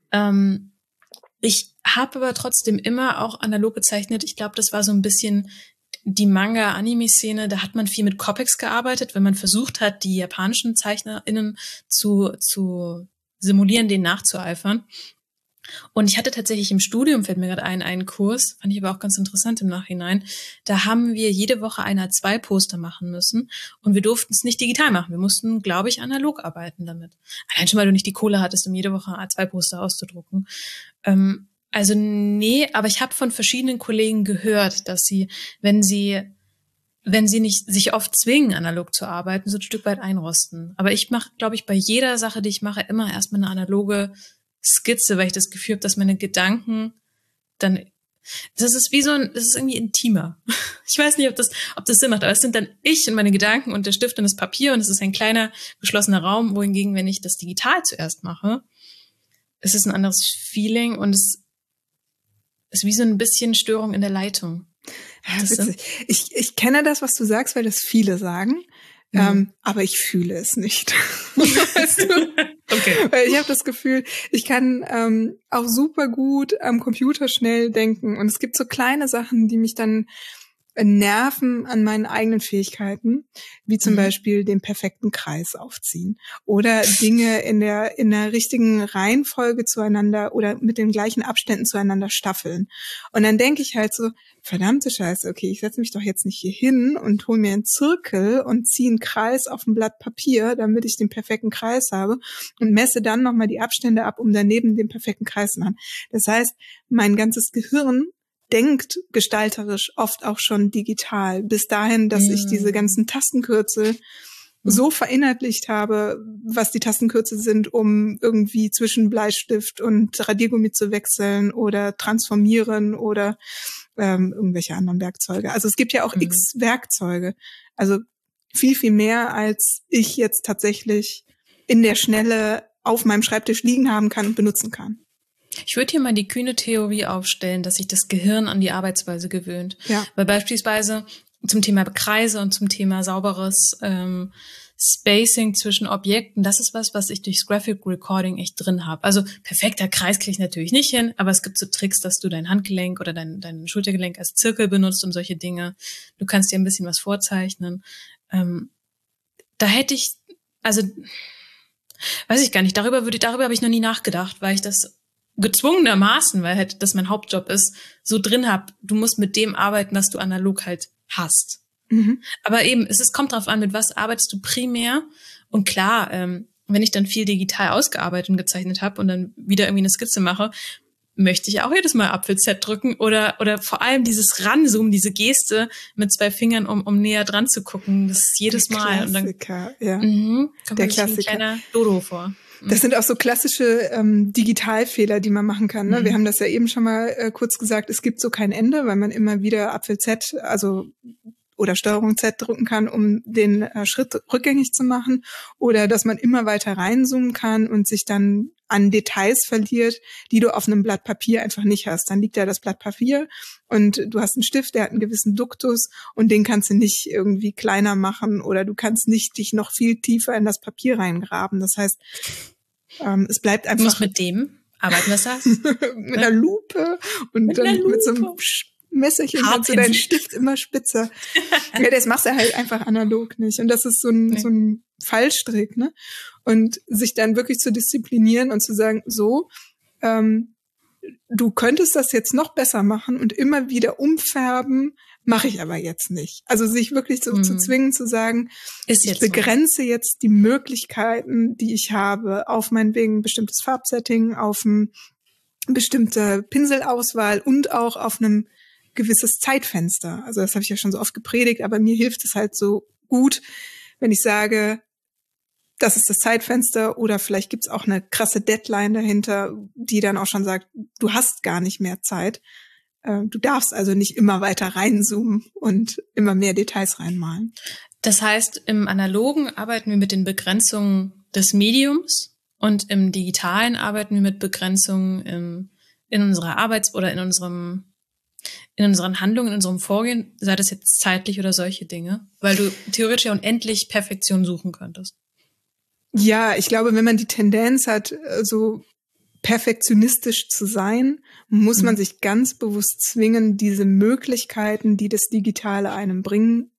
Ich habe aber trotzdem immer auch analog gezeichnet. Ich glaube, das war so ein bisschen die Manga-Anime-Szene, da hat man viel mit Copics gearbeitet, wenn man versucht hat, die japanischen ZeichnerInnen zu simulieren, denen nachzueifern. Und ich hatte tatsächlich im Studium, fällt mir gerade einen Kurs, fand ich aber auch ganz interessant im Nachhinein, da haben wir jede Woche ein A2-Poster machen müssen und wir durften es nicht digital machen. Wir mussten, glaube ich, analog arbeiten damit. Allein schon, weil du nicht die Kohle hattest, um jede Woche ein A2-Poster auszudrucken. Also nee, aber ich habe von verschiedenen Kollegen gehört, dass sie, wenn sie nicht sich oft zwingen, analog zu arbeiten, so ein Stück weit einrosten. Aber ich mache, glaube ich, bei jeder Sache, die ich mache, immer erstmal eine analoge Skizze, weil ich das Gefühl habe, dass meine Gedanken dann, das ist irgendwie intimer. Ich weiß nicht, ob das Sinn macht, aber es sind dann ich und meine Gedanken und der Stift und das Papier und es ist ein kleiner, geschlossener Raum, wohingegen, wenn ich das digital zuerst mache, es ist ein anderes Feeling und es ist wie so ein bisschen Störung in der Leitung. Ja, witzig. Ich kenne das, was du sagst, weil das viele sagen, aber ich fühle es nicht. Weißt du? Okay. Weil ich habe das Gefühl, ich kann auch super gut am Computer schnell denken und es gibt so kleine Sachen, die mich dann nerven an meinen eigenen Fähigkeiten, wie zum Beispiel den perfekten Kreis aufziehen oder Dinge in der richtigen Reihenfolge zueinander oder mit den gleichen Abständen zueinander staffeln. Und dann denke ich halt so, verdammte Scheiße, okay, ich setze mich doch jetzt nicht hier hin und hole mir einen Zirkel und ziehe einen Kreis auf ein Blatt Papier, damit ich den perfekten Kreis habe und messe dann nochmal die Abstände ab, um daneben den perfekten Kreis zu machen. Das heißt, mein ganzes Gehirn denkt gestalterisch oft auch schon digital, bis dahin, dass ich diese ganzen Tastenkürzel so verinnerlicht habe, was die Tastenkürzel sind, um irgendwie zwischen Bleistift und Radiergummi zu wechseln oder transformieren oder irgendwelche anderen Werkzeuge. Also es gibt ja auch x Werkzeuge. Also viel, viel mehr, als ich jetzt tatsächlich in der Schnelle auf meinem Schreibtisch liegen haben kann und benutzen kann. Ich würde hier mal die kühne Theorie aufstellen, dass sich das Gehirn an die Arbeitsweise gewöhnt. Ja. Weil beispielsweise zum Thema Kreise und zum Thema sauberes Spacing zwischen Objekten, das ist was ich durchs Graphic Recording echt drin habe. Also perfekter Kreis kriege ich natürlich nicht hin, aber es gibt so Tricks, dass du dein Handgelenk oder dein Schultergelenk als Zirkel benutzt und solche Dinge. Du kannst dir ein bisschen was vorzeichnen. Da hätte ich, also weiß ich gar nicht, darüber habe ich noch nie nachgedacht, weil ich das gezwungenermaßen, weil halt das mein Hauptjob ist, so drin hab, du musst mit dem arbeiten, was du analog halt hast. Aber eben, es kommt drauf an, mit was arbeitest du primär. Und klar, wenn ich dann viel digital ausgearbeitet und gezeichnet habe und dann wieder irgendwie eine Skizze mache, möchte ich auch jedes Mal Apfel-Z drücken oder vor allem dieses Ranzoomen, diese Geste mit 2 Fingern, um näher dran zu gucken. Das ist jedes Mal. Klassiker, und dann, kommt der Klassiker. Ein kleiner Dodo vor. Das sind auch so klassische Digitalfehler, die man machen kann. Ne? Wir haben das ja eben schon mal kurz gesagt, es gibt so kein Ende, weil man immer wieder Apfel-Z, oder Steuerung Z drücken kann, um den Schritt rückgängig zu machen, oder dass man immer weiter reinzoomen kann und sich dann an Details verliert, die du auf einem Blatt Papier einfach nicht hast. Dann liegt da das Blatt Papier und du hast einen Stift, der hat einen gewissen Duktus und den kannst du nicht irgendwie kleiner machen oder du kannst nicht dich noch viel tiefer in das Papier reingraben. Das heißt, es bleibt einfach... Du musst mit dem arbeiten, was hast mit einer Lupe und mit so einem Messerchen kannst du deinen Stift immer spitzer. Ja, das machst du halt einfach analog nicht. Und das ist so ein Fallstrick, ne? Und sich dann wirklich zu disziplinieren und zu sagen, so, du könntest das jetzt noch besser machen und immer wieder umfärben, mache ich aber jetzt nicht. Also sich wirklich so zu zwingen, zu sagen, ich begrenze jetzt die Möglichkeiten, die ich habe, auf meinetwegen ein bestimmtes Farbsetting, auf eine bestimmte Pinselauswahl und auch auf einem gewisses Zeitfenster. Also das habe ich ja schon so oft gepredigt, aber mir hilft es halt so gut, wenn ich sage, das ist das Zeitfenster oder vielleicht gibt's auch eine krasse Deadline dahinter, die dann auch schon sagt, du hast gar nicht mehr Zeit. Du darfst also nicht immer weiter reinzoomen und immer mehr Details reinmalen. Das heißt, im Analogen arbeiten wir mit den Begrenzungen des Mediums und im Digitalen arbeiten wir mit Begrenzungen in unserer oder in unseren Handlungen, in unserem Vorgehen, sei das jetzt zeitlich oder solche Dinge, weil du theoretisch ja unendlich Perfektion suchen könntest. Ja, ich glaube, wenn man die Tendenz hat, so perfektionistisch zu sein, muss man sich ganz bewusst zwingen, diese Möglichkeiten, die das Digitale einem bringen,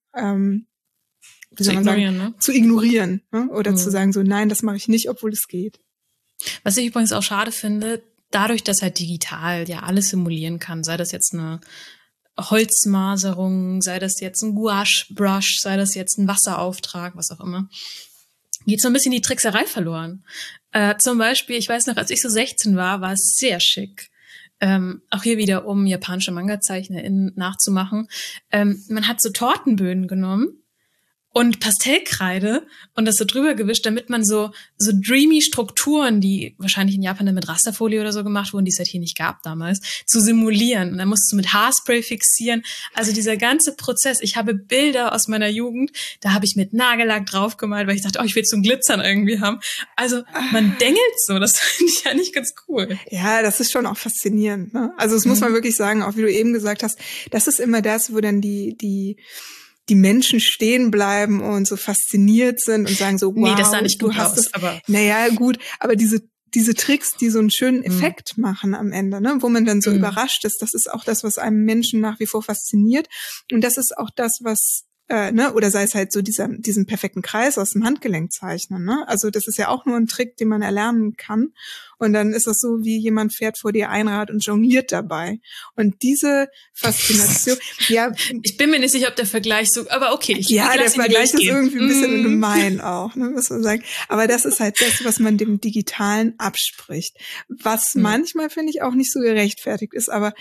zu ignorieren, ne? Oder zu sagen so, nein, das mache ich nicht, obwohl es geht. Was ich übrigens auch schade finde, dadurch, dass halt digital ja alles simulieren kann, sei das jetzt eine Holzmaserung, sei das jetzt ein Gouache-Brush, sei das jetzt ein Wasserauftrag, was auch immer, geht so ein bisschen die Trickserei verloren. Zum Beispiel, ich weiß noch, als ich so 16 war es sehr schick. Auch hier wieder, um japanische Manga-ZeichnerInnen nachzumachen. Man hat so Tortenböden genommen und Pastellkreide und das so drüber gewischt, damit man so dreamy Strukturen, die wahrscheinlich in Japan dann mit Rasterfolie oder so gemacht wurden, die es halt hier nicht gab damals, zu simulieren. Und dann musst du mit Haarspray fixieren. Also dieser ganze Prozess. Ich habe Bilder aus meiner Jugend, da habe ich mit Nagellack draufgemalt, weil ich dachte, ich will zum Glitzern irgendwie haben. Also man dengelt so, das finde ich ja nicht ganz cool. Ja, das ist schon auch faszinierend, ne? Also das muss man wirklich sagen, auch wie du eben gesagt hast, das ist immer das, wo dann die Menschen stehen bleiben und so fasziniert sind und sagen so, wow, nee, das sah nicht du gut hast aus, es. Aber naja, gut, aber diese diese Tricks, die so einen schönen Effekt machen am Ende, ne, wo man dann so überrascht ist, das ist auch das, was einem Menschen nach wie vor fasziniert. Und das ist auch das, was oder sei es halt so diesen perfekten Kreis aus dem Handgelenk zeichnen, ne? Also das ist ja auch nur ein Trick, den man erlernen kann. Und dann ist das so, wie jemand fährt vor dir Einrad und jongliert dabei. Und diese Faszination, ja. Ich bin mir nicht sicher, ob der Vergleich so, aber okay. Der Vergleich ist irgendwie ein bisschen gemein auch, ne, muss man sagen. Aber das ist halt das, was man dem Digitalen abspricht. Was manchmal, finde ich, auch nicht so gerechtfertigt ist. Aber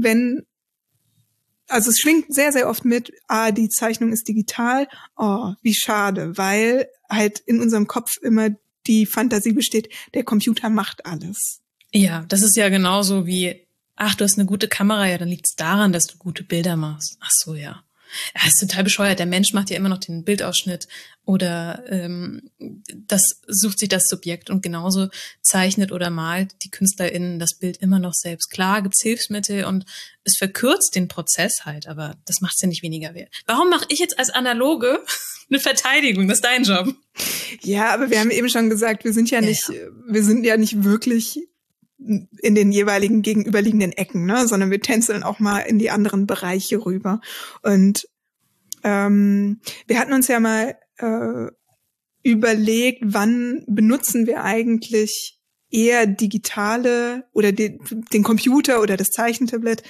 also es schwingt sehr, sehr oft mit, die Zeichnung ist digital, wie schade, weil halt in unserem Kopf immer die Fantasie besteht, der Computer macht alles. Ja, das ist ja genauso wie, du hast eine gute Kamera, ja, dann liegt es daran, dass du gute Bilder machst. Ach so, ja. Das ist total bescheuert. Der Mensch macht ja immer noch den Bildausschnitt oder das sucht sich das Subjekt und genauso zeichnet oder malt die KünstlerInnen das Bild immer noch selbst. Klar gibt's Hilfsmittel und es verkürzt den Prozess halt, aber das macht's ja nicht weniger wert. Warum mache ich jetzt als Analoge eine Verteidigung? Das ist dein Job. Ja, aber wir haben eben schon gesagt, wir sind ja nicht wirklich in den jeweiligen gegenüberliegenden Ecken, ne, sondern wir tänzeln auch mal in die anderen Bereiche rüber. Und wir hatten uns ja mal überlegt, wann benutzen wir eigentlich eher digitale oder den Computer oder das Zeichentablett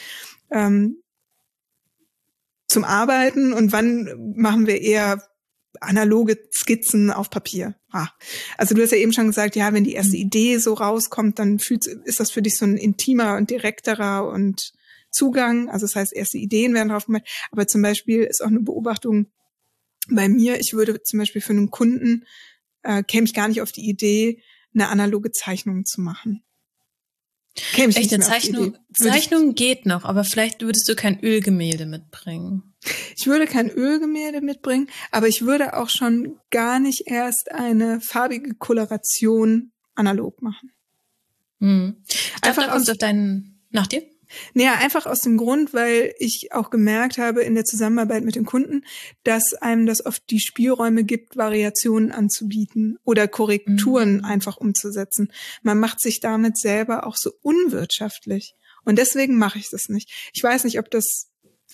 zum Arbeiten und wann machen wir eher analoge Skizzen auf Papier. Also du hast ja eben schon gesagt, ja, wenn die erste Idee so rauskommt, dann ist das für dich so ein intimer und direkterer und Zugang. Also das heißt, erste Ideen werden drauf gemacht. Aber zum Beispiel ist auch eine Beobachtung bei mir, ich würde zum Beispiel für einen Kunden, käme ich gar nicht auf die Idee, eine analoge Zeichnung zu machen. Echt, eine Zeichnung geht noch, aber vielleicht würdest du kein Ölgemälde mitbringen. Ich würde kein Ölgemälde mitbringen, aber ich würde auch schon gar nicht erst eine farbige Koloration analog machen. Ich glaube, da kommt es auf nach dir? Naja, einfach aus dem Grund, weil ich auch gemerkt habe in der Zusammenarbeit mit den Kunden, dass einem das oft die Spielräume gibt, Variationen anzubieten oder Korrekturen einfach umzusetzen. Man macht sich damit selber auch so unwirtschaftlich. Und deswegen mache ich das nicht. Ich weiß nicht, ob das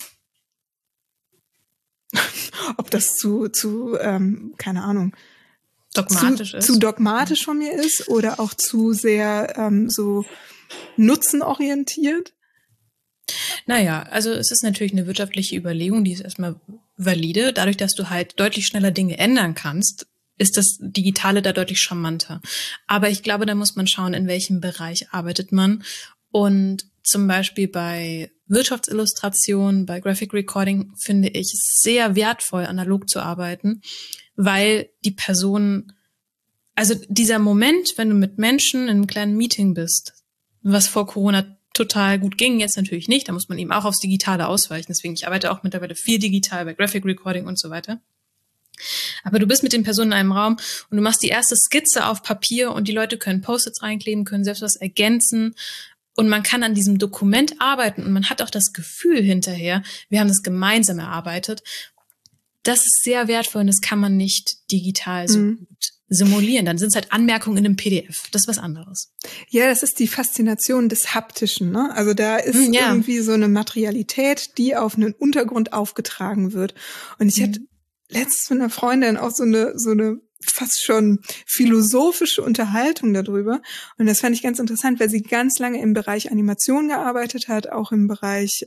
zu keine Ahnung, dogmatisch ist. Zu dogmatisch von mir ist oder auch zu sehr so nutzenorientiert. Naja, also es ist natürlich eine wirtschaftliche Überlegung, die ist erstmal valide. Dadurch, dass du halt deutlich schneller Dinge ändern kannst, ist das Digitale da deutlich charmanter. Aber ich glaube, da muss man schauen, in welchem Bereich arbeitet man. Und zum Beispiel bei Wirtschaftsillustration, bei Graphic Recording finde ich es sehr wertvoll, analog zu arbeiten, weil die Person, also dieser Moment, wenn du mit Menschen in einem kleinen Meeting bist, was vor Corona total gut ging, jetzt natürlich nicht, da muss man eben auch aufs Digitale ausweichen. Deswegen, ich arbeite auch mittlerweile viel digital bei Graphic Recording und so weiter. Aber du bist mit den Personen in einem Raum und du machst die erste Skizze auf Papier und die Leute können Post-its reinkleben, können selbst was ergänzen und man kann an diesem Dokument arbeiten und man hat auch das Gefühl hinterher, wir haben das gemeinsam erarbeitet. Das ist sehr wertvoll und das kann man nicht digital so gut simulieren. Dann sind es halt Anmerkungen in einem PDF. Das ist was anderes. Ja, das ist die Faszination des Haptischen, ne? Also da ist irgendwie so eine Materialität, die auf einen Untergrund aufgetragen wird. Und ich hatte letztens mit einer Freundin auch so eine fast schon philosophische Unterhaltung darüber. Und das fand ich ganz interessant, weil sie ganz lange im Bereich Animation gearbeitet hat, auch im Bereich,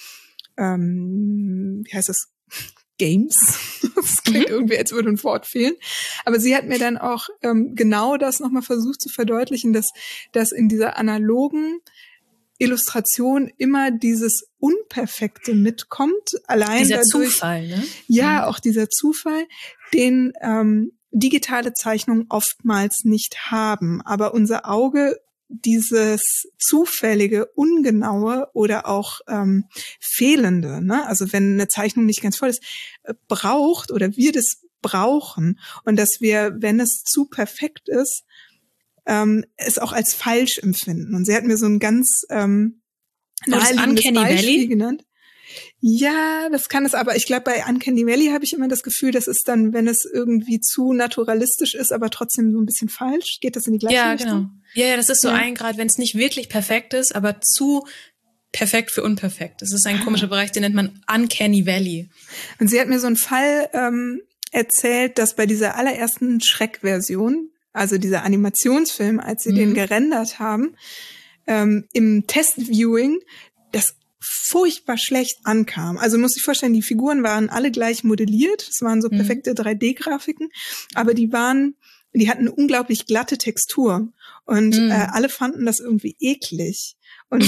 wie heißt das? Games. Das klingt irgendwie, als würde ein Wort fehlen. Aber sie hat mir dann auch genau das nochmal versucht zu verdeutlichen, dass in dieser analogen Illustration immer dieses Unperfekte mitkommt. Allein dieser dadurch, Zufall, ne? Ja, auch dieser Zufall, den digitale Zeichnungen oftmals nicht haben. Aber unser Auge dieses zufällige, ungenaue oder auch fehlende, ne? Also wenn eine Zeichnung nicht ganz voll ist, braucht oder wir das brauchen und dass wir, wenn es zu perfekt ist, es auch als falsch empfinden. Und sie hat mir so ein ganz naheliegendes Beispiel genannt. Ja, das kann es, aber ich glaube, bei Uncanny Valley habe ich immer das Gefühl, das ist dann, wenn es irgendwie zu naturalistisch ist, aber trotzdem so ein bisschen falsch. Geht das in die gleiche Richtung? Genau. Ja, das ist so ein Grad, wenn es nicht wirklich perfekt ist, aber zu perfekt für unperfekt. Das ist ein komischer Bereich, den nennt man Uncanny Valley. Und sie hat mir so einen Fall erzählt, dass bei dieser allerersten Schreck-Version, also dieser Animationsfilm, als sie den gerendert haben, im Test-Viewing, das furchtbar schlecht ankam. Also muss ich vorstellen, die Figuren waren alle gleich modelliert. Es waren so perfekte 3D-Grafiken, aber die hatten eine unglaublich glatte Textur und alle fanden das irgendwie eklig. Und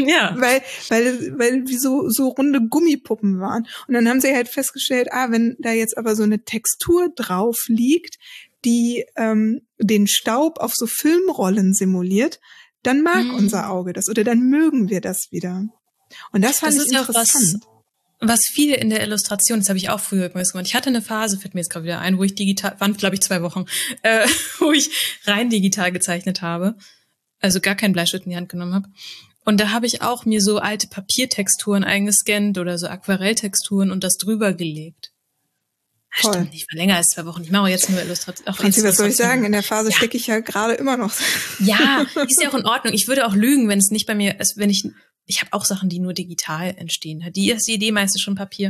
weil wie so runde Gummipuppen waren. Und dann haben sie halt festgestellt, wenn da jetzt aber so eine Textur drauf liegt, die den Staub auf so Filmrollen simuliert, dann mag unser Auge das oder dann mögen wir das wieder. Und das fand ich interessant. Was viel in der Illustration, das habe ich auch früher gemacht. Ich hatte eine Phase, fällt mir jetzt gerade wieder ein, wo ich digital, waren glaube ich 2 Wochen, wo ich rein digital gezeichnet habe. Also gar keinen Bleistift in die Hand genommen habe. Und da habe ich auch mir so alte Papiertexturen eingescannt oder so Aquarelltexturen und das drüber gelegt. Toll. Stimmt nicht, war länger als 2 Wochen. Ich mache jetzt nur Illustration. Franzi, was soll ich sagen? In der Phase stecke ich ja gerade immer noch. Ja, ist ja auch in Ordnung. Ich würde auch lügen, wenn es nicht bei mir ist, wenn ich habe auch Sachen, die nur digital entstehen. Die ist die Idee meistens schon Papier.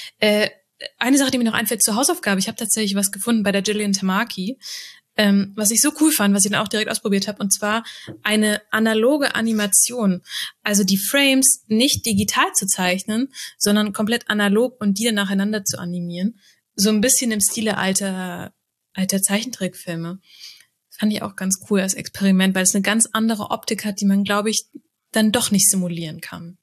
Eine Sache, die mir noch einfällt zur Hausaufgabe. Ich habe tatsächlich was gefunden bei der Gillian Tamaki, was ich so cool fand, was ich dann auch direkt ausprobiert habe, und zwar eine analoge Animation. Also die Frames nicht digital zu zeichnen, sondern komplett analog und die dann nacheinander zu animieren. So ein bisschen im Stile alter Zeichentrickfilme. Fand ich auch ganz cool als Experiment, weil es eine ganz andere Optik hat, die man, glaube ich, dann doch nicht simulieren kann.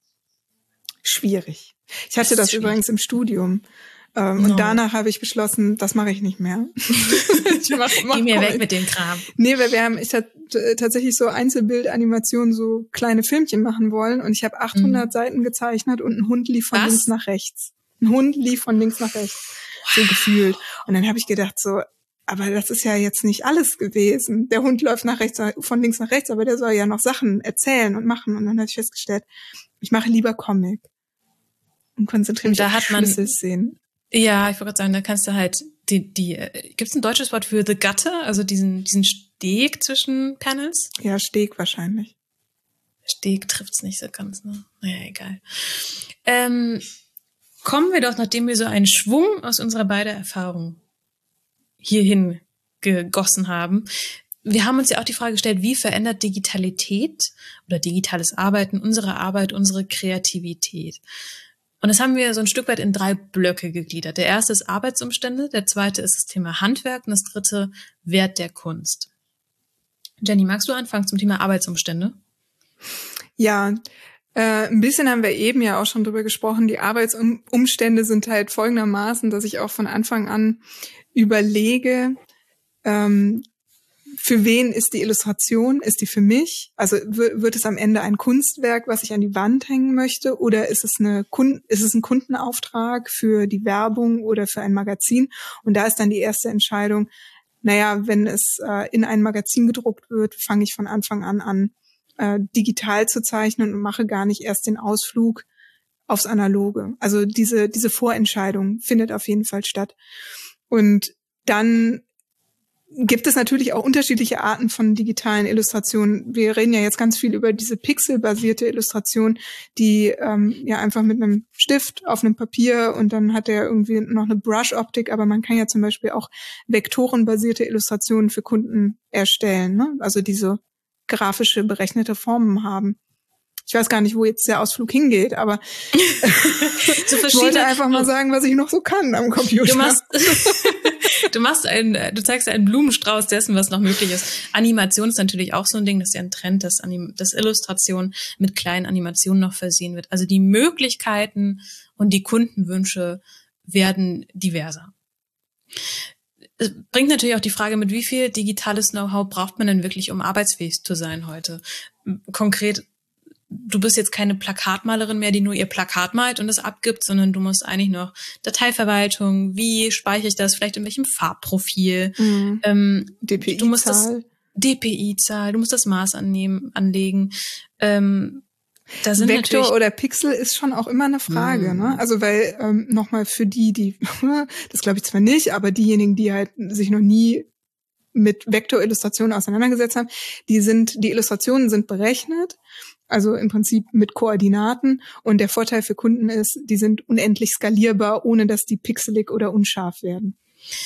Schwierig. Ich hatte das übrigens im Studium. Und danach habe ich beschlossen, das mache ich nicht mehr. Geh mir weg mit dem Kram. Nee, weil ich hatte tatsächlich so Einzelbildanimationen, so kleine Filmchen machen wollen. Und ich habe 800 Seiten gezeichnet und ein Hund lief von links nach rechts. Ein Hund lief von links nach rechts. So gefühlt. Und dann habe ich gedacht so, aber das ist ja jetzt nicht alles gewesen. Der Hund läuft von links nach rechts, aber der soll ja noch Sachen erzählen und machen. Und dann habe ich festgestellt, ich mache lieber Comic und konzentriere mich auf Schlüsselszenen. Ja, ich wollte gerade sagen, da kannst du halt gibt's ein deutsches Wort für the gutter, also diesen Steg zwischen Panels? Ja, Steg wahrscheinlich. Steg trifft's nicht so ganz, ne? Naja, egal. Kommen wir doch, nachdem wir so einen Schwung aus unserer beider Erfahrungen hierhin gegossen haben. Wir haben uns ja auch die Frage gestellt, wie verändert Digitalität oder digitales Arbeiten unsere Arbeit, unsere Kreativität? Und das haben wir so ein Stück weit in 3 Blöcke gegliedert. Der erste ist Arbeitsumstände, der zweite ist das Thema Handwerk und das dritte Wert der Kunst. Jenny, magst du anfangen zum Thema Arbeitsumstände? Ja, ein bisschen haben wir eben ja auch schon drüber gesprochen. Die Arbeitsumstände sind halt folgendermaßen, dass ich auch von Anfang an überlege, für wen ist die Illustration? Ist die für mich? Also wird es am Ende ein Kunstwerk, was ich an die Wand hängen möchte? Oder ist es ein Kundenauftrag für die Werbung oder für ein Magazin? Und da ist dann die erste Entscheidung, wenn es in ein Magazin gedruckt wird, fange ich von Anfang an digital zu zeichnen und mache gar nicht erst den Ausflug aufs Analoge. Also diese Vorentscheidung findet auf jeden Fall statt. Und dann gibt es natürlich auch unterschiedliche Arten von digitalen Illustrationen. Wir reden ja jetzt ganz viel über diese pixelbasierte Illustration, die einfach mit einem Stift auf einem Papier und dann hat er irgendwie noch eine Brush-Optik, aber man kann ja zum Beispiel auch vektorenbasierte Illustrationen für Kunden erstellen, ne? Also diese grafische berechnete Formen haben. Ich weiß gar nicht, wo jetzt der Ausflug hingeht, aber ich wollte einfach mal sagen, was ich noch so kann am Computer. Du zeigst einen Blumenstrauß dessen, was noch möglich ist. Animation ist natürlich auch so ein Ding, das ist ja ein Trend, dass Illustration mit kleinen Animationen noch versehen wird. Also die Möglichkeiten und die Kundenwünsche werden diverser. Es bringt natürlich auch die Frage, mit wie viel digitales Know-how braucht man denn wirklich, um arbeitsfähig zu sein heute? Konkret, du bist jetzt keine Plakatmalerin mehr, die nur ihr Plakat malt und es abgibt, sondern du musst eigentlich noch Dateiverwaltung, wie speichere ich das, vielleicht in welchem Farbprofil, DPI-Zahl. Du musst das Maß anlegen. Da sind Vektor oder Pixel ist schon auch immer eine Frage, ne? Also weil nochmal für die, das glaube ich zwar nicht, aber diejenigen, die halt sich noch nie mit Vektorillustrationen auseinandergesetzt haben, die Illustrationen sind berechnet, also im Prinzip mit Koordinaten, und der Vorteil für Kunden ist, die sind unendlich skalierbar, ohne dass die pixelig oder unscharf werden.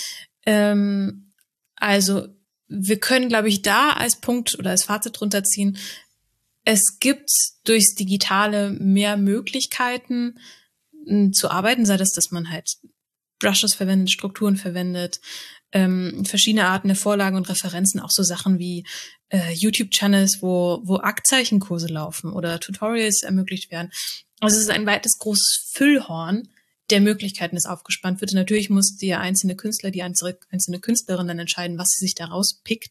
Also wir können, glaube ich, da als Punkt oder als Fazit drunter ziehen, es gibt durchs Digitale mehr Möglichkeiten zu arbeiten, sei das, dass man halt Brushes verwendet, Strukturen verwendet, verschiedene Arten der Vorlagen und Referenzen, auch so Sachen wie YouTube-Channels, wo Aktzeichenkurse laufen oder Tutorials ermöglicht werden. Also es ist ein weites, großes Füllhorn der Möglichkeiten, das aufgespannt wird. Und natürlich muss der einzelne Künstler, die einzelne Künstlerin dann entscheiden, was sie sich daraus pickt.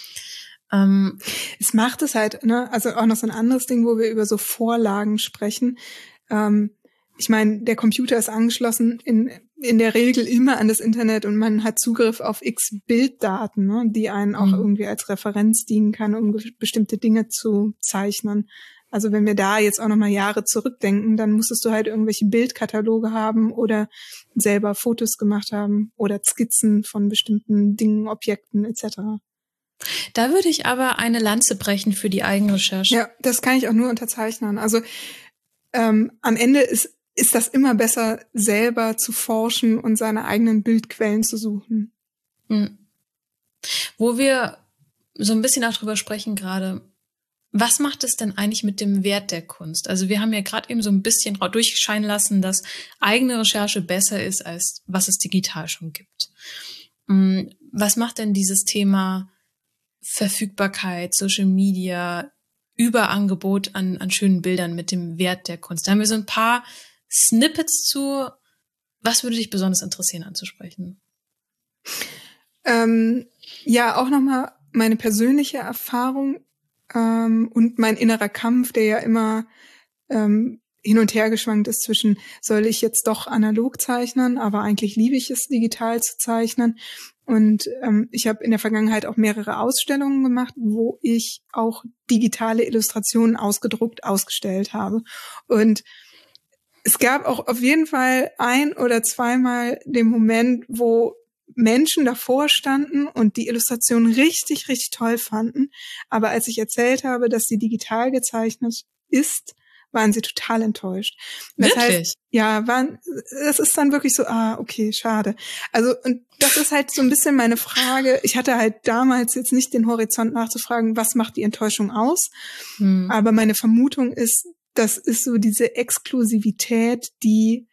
Es macht es halt, ne, also auch noch so ein anderes Ding, wo wir über so Vorlagen sprechen. Ich meine, der Computer ist angeschlossen in der Regel immer an das Internet und man hat Zugriff auf x Bilddaten, ne, die einen auch irgendwie als Referenz dienen kann, um bestimmte Dinge zu zeichnen. Also wenn wir da jetzt auch noch mal Jahre zurückdenken, dann musstest du halt irgendwelche Bildkataloge haben oder selber Fotos gemacht haben oder Skizzen von bestimmten Dingen, Objekten etc. Da würde ich aber eine Lanze brechen für die Eigenrecherche. Ja, das kann ich auch nur unterzeichnen. Also am Ende ist das immer besser, selber zu forschen und seine eigenen Bildquellen zu suchen. Wo wir so ein bisschen auch drüber sprechen gerade, was macht es denn eigentlich mit dem Wert der Kunst? Also wir haben ja gerade eben so ein bisschen durchscheinen lassen, dass eigene Recherche besser ist, als was es digital schon gibt. Was macht denn dieses Thema Verfügbarkeit, Social Media, Überangebot an schönen Bildern mit dem Wert der Kunst? Da haben wir so ein paar Snippets zu. Was würde dich besonders interessieren anzusprechen? Ja, auch nochmal meine persönliche Erfahrung und mein innerer Kampf, der ja immer hin und her geschwankt ist zwischen, soll ich jetzt doch analog zeichnen, aber eigentlich liebe ich es, digital zu zeichnen. Und ich habe in der Vergangenheit auch mehrere Ausstellungen gemacht, wo ich auch digitale Illustrationen ausgedruckt ausgestellt habe. Und es gab auch auf jeden Fall ein- oder zweimal den Moment, wo Menschen davor standen und die Illustration richtig, richtig toll fanden. Aber als ich erzählt habe, dass sie digital gezeichnet ist, waren sie total enttäuscht. Das heißt, ja, das ist dann wirklich so, okay, schade. Also, und das ist halt so ein bisschen meine Frage. Ich hatte halt damals jetzt nicht den Horizont nachzufragen, was macht die Enttäuschung aus? Aber meine Vermutung ist, das ist so diese Exklusivität, die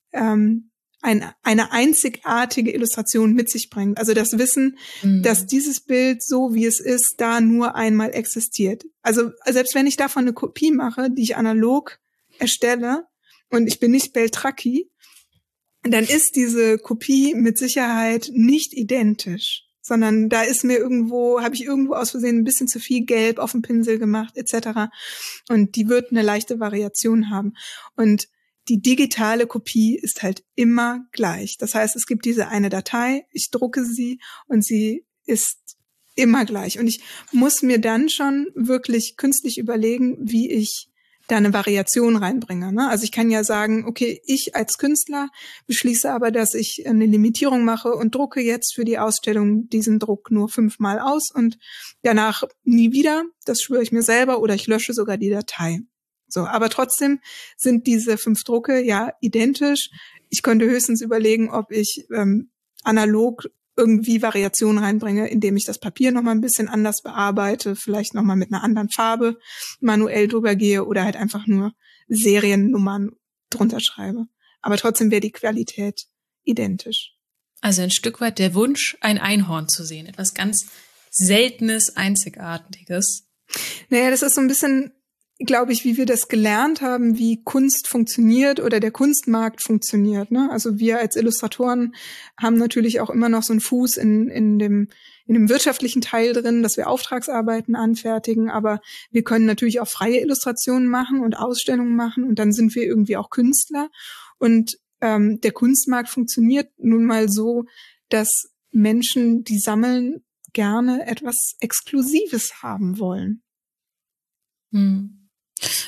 eine einzigartige Illustration mit sich bringt. Also das Wissen, dass dieses Bild, so wie es ist, da nur einmal existiert. Also selbst wenn ich davon eine Kopie mache, die ich analog erstelle, und ich bin nicht Beltracchi, dann ist diese Kopie mit Sicherheit nicht identisch, sondern da ist habe ich irgendwo aus Versehen ein bisschen zu viel Gelb auf dem Pinsel gemacht, etc. Und die wird eine leichte Variation haben. Und die digitale Kopie ist halt immer gleich. Das heißt, es gibt diese eine Datei, ich drucke sie und sie ist immer gleich. Und ich muss mir dann schon wirklich künstlich überlegen, wie ich da eine Variation reinbringe. Ne? Also ich kann ja sagen, okay, ich als Künstler beschließe aber, dass ich eine Limitierung mache und drucke jetzt für die Ausstellung diesen Druck nur 5-mal aus und danach nie wieder. Das schwöre ich mir selber, oder ich lösche sogar die Datei. So, aber trotzdem sind diese 5 Drucke ja identisch. Ich könnte höchstens überlegen, ob ich analog irgendwie Variationen reinbringe, indem ich das Papier noch mal ein bisschen anders bearbeite, vielleicht noch mal mit einer anderen Farbe manuell drüber gehe oder halt einfach nur Seriennummern drunter schreibe. Aber trotzdem wäre die Qualität identisch. Also ein Stück weit der Wunsch, ein Einhorn zu sehen. Etwas ganz Seltenes, Einzigartiges. Naja, das ist so ein bisschen, glaube ich, wie wir das gelernt haben, wie Kunst funktioniert oder der Kunstmarkt funktioniert. Ne? Also wir als Illustratoren haben natürlich auch immer noch so einen Fuß in dem wirtschaftlichen Teil drin, dass wir Auftragsarbeiten anfertigen, aber wir können natürlich auch freie Illustrationen machen und Ausstellungen machen und dann sind wir irgendwie auch Künstler. Und der Kunstmarkt funktioniert nun mal so, dass Menschen, die sammeln, gerne etwas Exklusives haben wollen.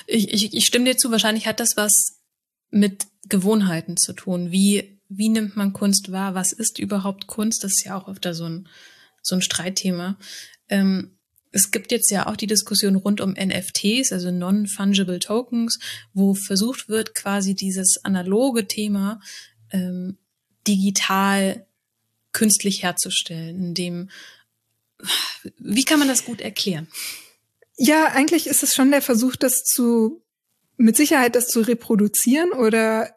Ich stimme dir zu, wahrscheinlich hat das was mit Gewohnheiten zu tun. Wie nimmt man Kunst wahr? Was ist überhaupt Kunst? Das ist ja auch öfter so ein Streitthema. Es gibt jetzt ja auch die Diskussion rund um NFTs, also Non-Fungible Tokens, wo versucht wird, quasi dieses analoge Thema digital künstlich herzustellen, wie kann man das gut erklären? Ja, eigentlich ist es schon der Versuch, mit Sicherheit das zu reproduzieren, oder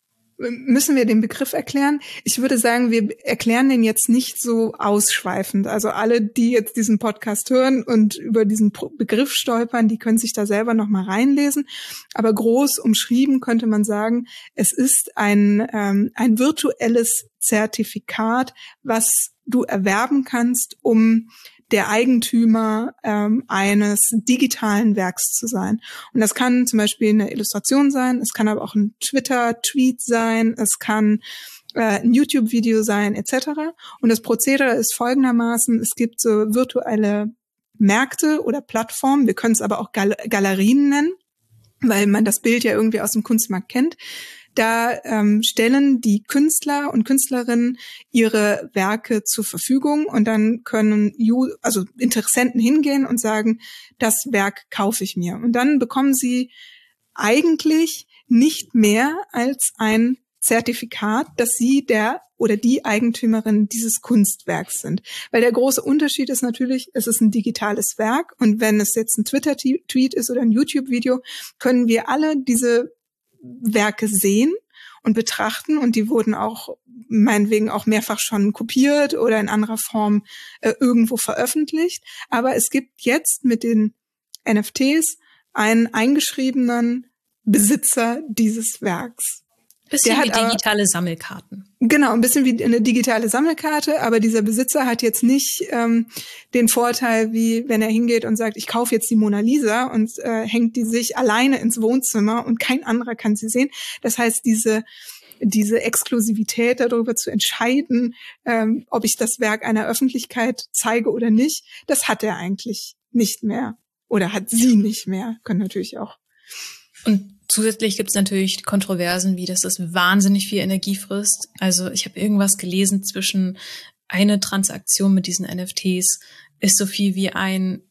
müssen wir den Begriff erklären? Ich würde sagen, wir erklären den jetzt nicht so ausschweifend. Also alle, die jetzt diesen Podcast hören und über diesen Begriff stolpern, die können sich da selber noch mal reinlesen. Aber groß umschrieben könnte man sagen, es ist ein virtuelles Zertifikat, was du erwerben kannst, um der Eigentümer eines digitalen Werks zu sein. Und das kann zum Beispiel eine Illustration sein, es kann aber auch ein Twitter-Tweet sein, es kann ein YouTube-Video sein, etc. Und das Prozedere ist folgendermaßen: Es gibt so virtuelle Märkte oder Plattformen, wir können es aber auch Galerien nennen, weil man das Bild ja irgendwie aus dem Kunstmarkt kennt. Da stellen die Künstler und Künstlerinnen ihre Werke zur Verfügung, und dann können Interessenten hingehen und sagen, das Werk kaufe ich mir. Und dann bekommen sie eigentlich nicht mehr als ein Zertifikat, dass sie der oder die Eigentümerin dieses Kunstwerks sind. Weil der große Unterschied ist natürlich, es ist ein digitales Werk, und wenn es jetzt ein Twitter-Tweet ist oder ein YouTube-Video, können wir alle diese Werke sehen und betrachten, und die wurden auch meinetwegen auch mehrfach schon kopiert oder in anderer Form irgendwo veröffentlicht. Aber es gibt jetzt mit den NFTs einen eingeschriebenen Besitzer dieses Werks. Bisschen wie digitale Sammelkarten. Genau, ein bisschen wie eine digitale Sammelkarte, aber dieser Besitzer hat jetzt nicht den Vorteil, wie wenn er hingeht und sagt, ich kaufe jetzt die Mona Lisa, und hängt die sich alleine ins Wohnzimmer und kein anderer kann sie sehen. Das heißt, diese Exklusivität, darüber zu entscheiden, ob ich das Werk einer Öffentlichkeit zeige oder nicht, das hat er eigentlich nicht mehr. Oder hat sie nicht mehr. Können natürlich auch. Und zusätzlich gibt es natürlich Kontroversen, wie dass das wahnsinnig viel Energie frisst. Also ich habe irgendwas gelesen, zwischen eine Transaktion mit diesen NFTs ist so viel wie ein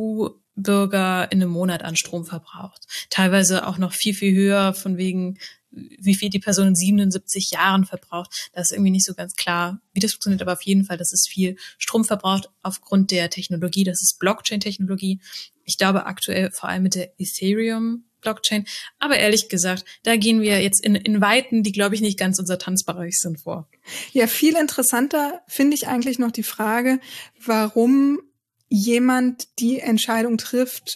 EU-Bürger in einem Monat an Strom verbraucht. Teilweise auch noch viel, viel höher, von wegen, wie viel die Person in 77 Jahren verbraucht. Da ist irgendwie nicht so ganz klar, wie das funktioniert, aber auf jeden Fall, dass es viel Strom verbraucht aufgrund der Technologie. Das ist Blockchain-Technologie. Ich glaube aktuell vor allem mit der Ethereum-Blockchain. Aber ehrlich gesagt, da gehen wir jetzt in Weiten, die, glaube ich, nicht ganz unser Tanzbereich sind, vor. Ja, viel interessanter finde ich eigentlich noch die Frage, warum jemand die Entscheidung trifft,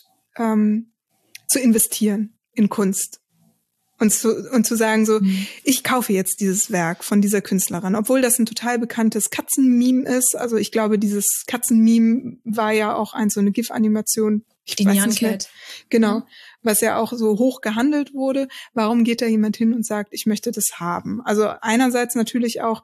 zu investieren in Kunst. Und zu sagen so, ich kaufe jetzt dieses Werk von dieser Künstlerin, obwohl das ein total bekanntes Katzenmeme ist. Also ich glaube, dieses Katzenmeme war ja auch so eine GIF-Animation. Die Nyan Cat. Genau, was ja auch so hoch gehandelt wurde. Warum geht da jemand hin und sagt, ich möchte das haben? Also einerseits natürlich auch,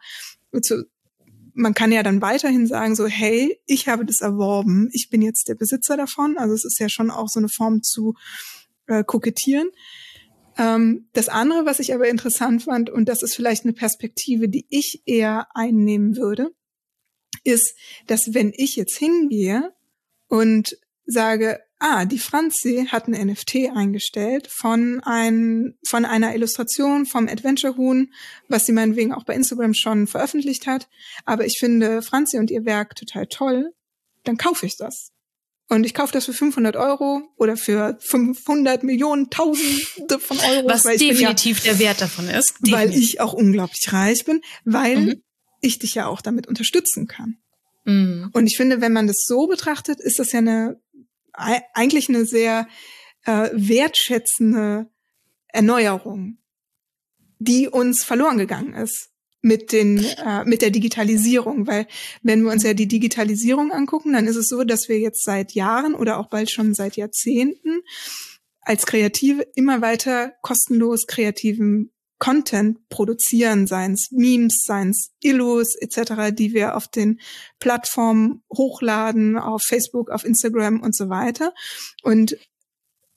man kann ja dann weiterhin sagen so, hey, ich habe das erworben, ich bin jetzt der Besitzer davon. Also es ist ja schon auch so eine Form zu kokettieren. Das andere, was ich aber interessant fand, und das ist vielleicht eine Perspektive, die ich eher einnehmen würde, ist, dass wenn ich jetzt hingehe und sage, die Franzi hat ein NFT eingestellt von einer Illustration vom Adventure Huhn, was sie meinetwegen auch bei Instagram schon veröffentlicht hat, aber ich finde Franzi und ihr Werk total toll, dann kaufe ich das. Und ich kaufe das für 500 € oder für 500 Millionen, Tausende von Euro. Was definitiv der Wert davon ist. Definitiv. Weil ich auch unglaublich reich bin, weil ich dich ja auch damit unterstützen kann. Und ich finde, wenn man das so betrachtet, ist das ja eigentlich eine sehr wertschätzende Erneuerung, die uns verloren gegangen ist mit der Digitalisierung, weil wenn wir uns ja die Digitalisierung angucken, dann ist es so, dass wir jetzt seit Jahren oder auch bald schon seit Jahrzehnten als Kreative immer weiter kostenlos kreativen Content produzieren, seien es Memes, seien es Illus etc., die wir auf den Plattformen hochladen, auf Facebook, auf Instagram und so weiter. Und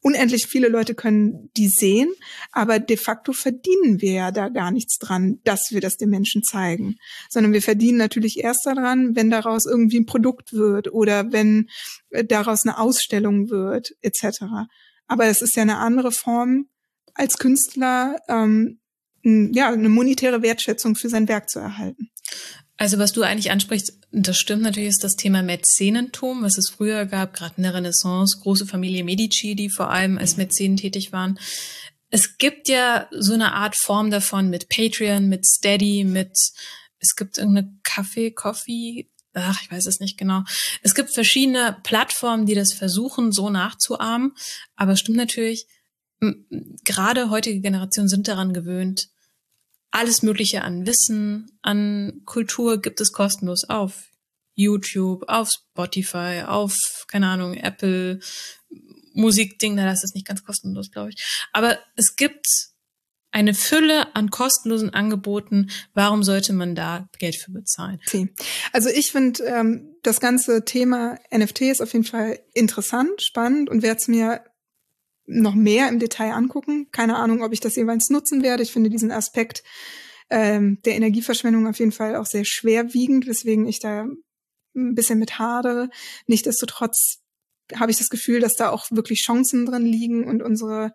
unendlich viele Leute können die sehen, aber de facto verdienen wir ja da gar nichts dran, dass wir das den Menschen zeigen, sondern wir verdienen natürlich erst daran, wenn daraus irgendwie ein Produkt wird oder wenn daraus eine Ausstellung wird, etc. Aber es ist ja eine andere Form, als Künstler eine monetäre Wertschätzung für sein Werk zu erhalten. Also was du eigentlich ansprichst, das stimmt natürlich, ist das Thema Mäzenentum, was es früher gab, gerade in der Renaissance, große Familie Medici, die vor allem als Mäzenen tätig waren. Es gibt ja so eine Art Form davon mit Patreon, mit Steady, es gibt irgendeine Coffee, ich weiß es nicht genau. Es gibt verschiedene Plattformen, die das versuchen, so nachzuahmen, aber es stimmt natürlich, gerade heutige Generationen sind daran gewöhnt, alles Mögliche an Wissen, an Kultur gibt es kostenlos auf YouTube, auf Spotify, auf, keine Ahnung, Apple, Musikding, das ist nicht ganz kostenlos, glaube ich. Aber es gibt eine Fülle an kostenlosen Angeboten. Warum sollte man da Geld für bezahlen? Okay. Also ich finde das ganze Thema NFT ist auf jeden Fall interessant, spannend und werde es mir noch mehr im Detail angucken. Keine Ahnung, ob ich das jeweils nutzen werde. Ich finde diesen Aspekt der Energieverschwendung auf jeden Fall auch sehr schwerwiegend, weswegen ich da ein bisschen mit hadere. Nichtsdestotrotz habe ich das Gefühl, dass da auch wirklich Chancen drin liegen und unsere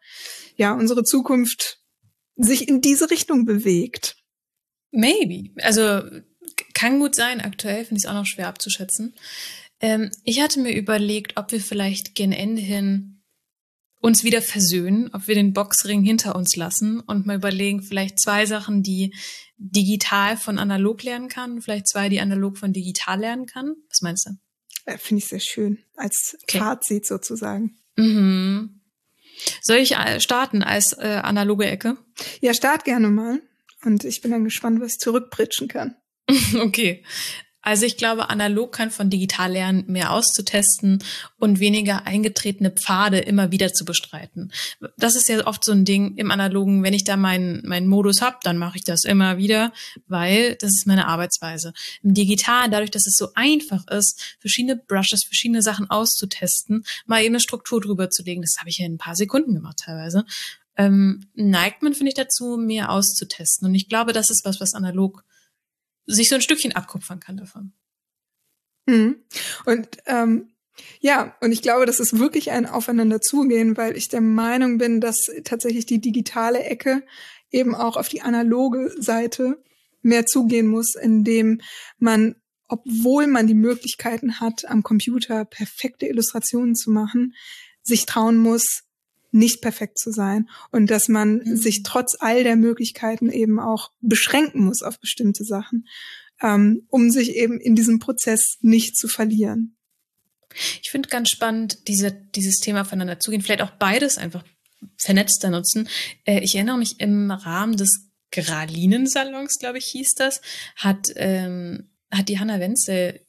Zukunft sich in diese Richtung bewegt. Maybe. Also kann gut sein. Aktuell finde ich es auch noch schwer abzuschätzen. Ich hatte mir überlegt, ob wir vielleicht gen Ende hin uns wieder versöhnen, ob wir den Boxring hinter uns lassen und mal überlegen, vielleicht 2 Sachen, die digital von analog lernen kann, vielleicht 2, die analog von digital lernen kann. Was meinst du? Finde ich sehr schön, als Fazit sozusagen. Mhm. Soll ich starten als analoge Ecke? Ja, start gerne mal. Und ich bin dann gespannt, was ich zurückpritschen kann. Okay. Also ich glaube, analog kann von digital lernen, mehr auszutesten und weniger eingetretene Pfade immer wieder zu bestreiten. Das ist ja oft so ein Ding im Analogen, wenn ich da meinen Modus habe, dann mache ich das immer wieder, weil das ist meine Arbeitsweise. Im Digitalen, dadurch, dass es so einfach ist, verschiedene Brushes, verschiedene Sachen auszutesten, mal eben eine Struktur drüber zu legen, das habe ich ja in ein paar Sekunden gemacht teilweise, neigt man, finde ich, dazu, mehr auszutesten. Und ich glaube, das ist was analog sich so ein Stückchen abkupfern kann davon. Mhm. Und und ich glaube, das ist wirklich ein Aufeinanderzugehen, weil ich der Meinung bin, dass tatsächlich die digitale Ecke eben auch auf die analoge Seite mehr zugehen muss, indem man, obwohl man die Möglichkeiten hat, am Computer perfekte Illustrationen zu machen, sich trauen muss, nicht perfekt zu sein und dass man sich trotz all der Möglichkeiten eben auch beschränken muss auf bestimmte Sachen, um sich eben in diesem Prozess nicht zu verlieren. Ich finde ganz spannend, dieses Thema aufeinander zugehen, vielleicht auch beides einfach vernetzter nutzen. Ich erinnere mich, im Rahmen des Gralinen-Salons, glaube ich, hieß das, hat die Hannah Wenzel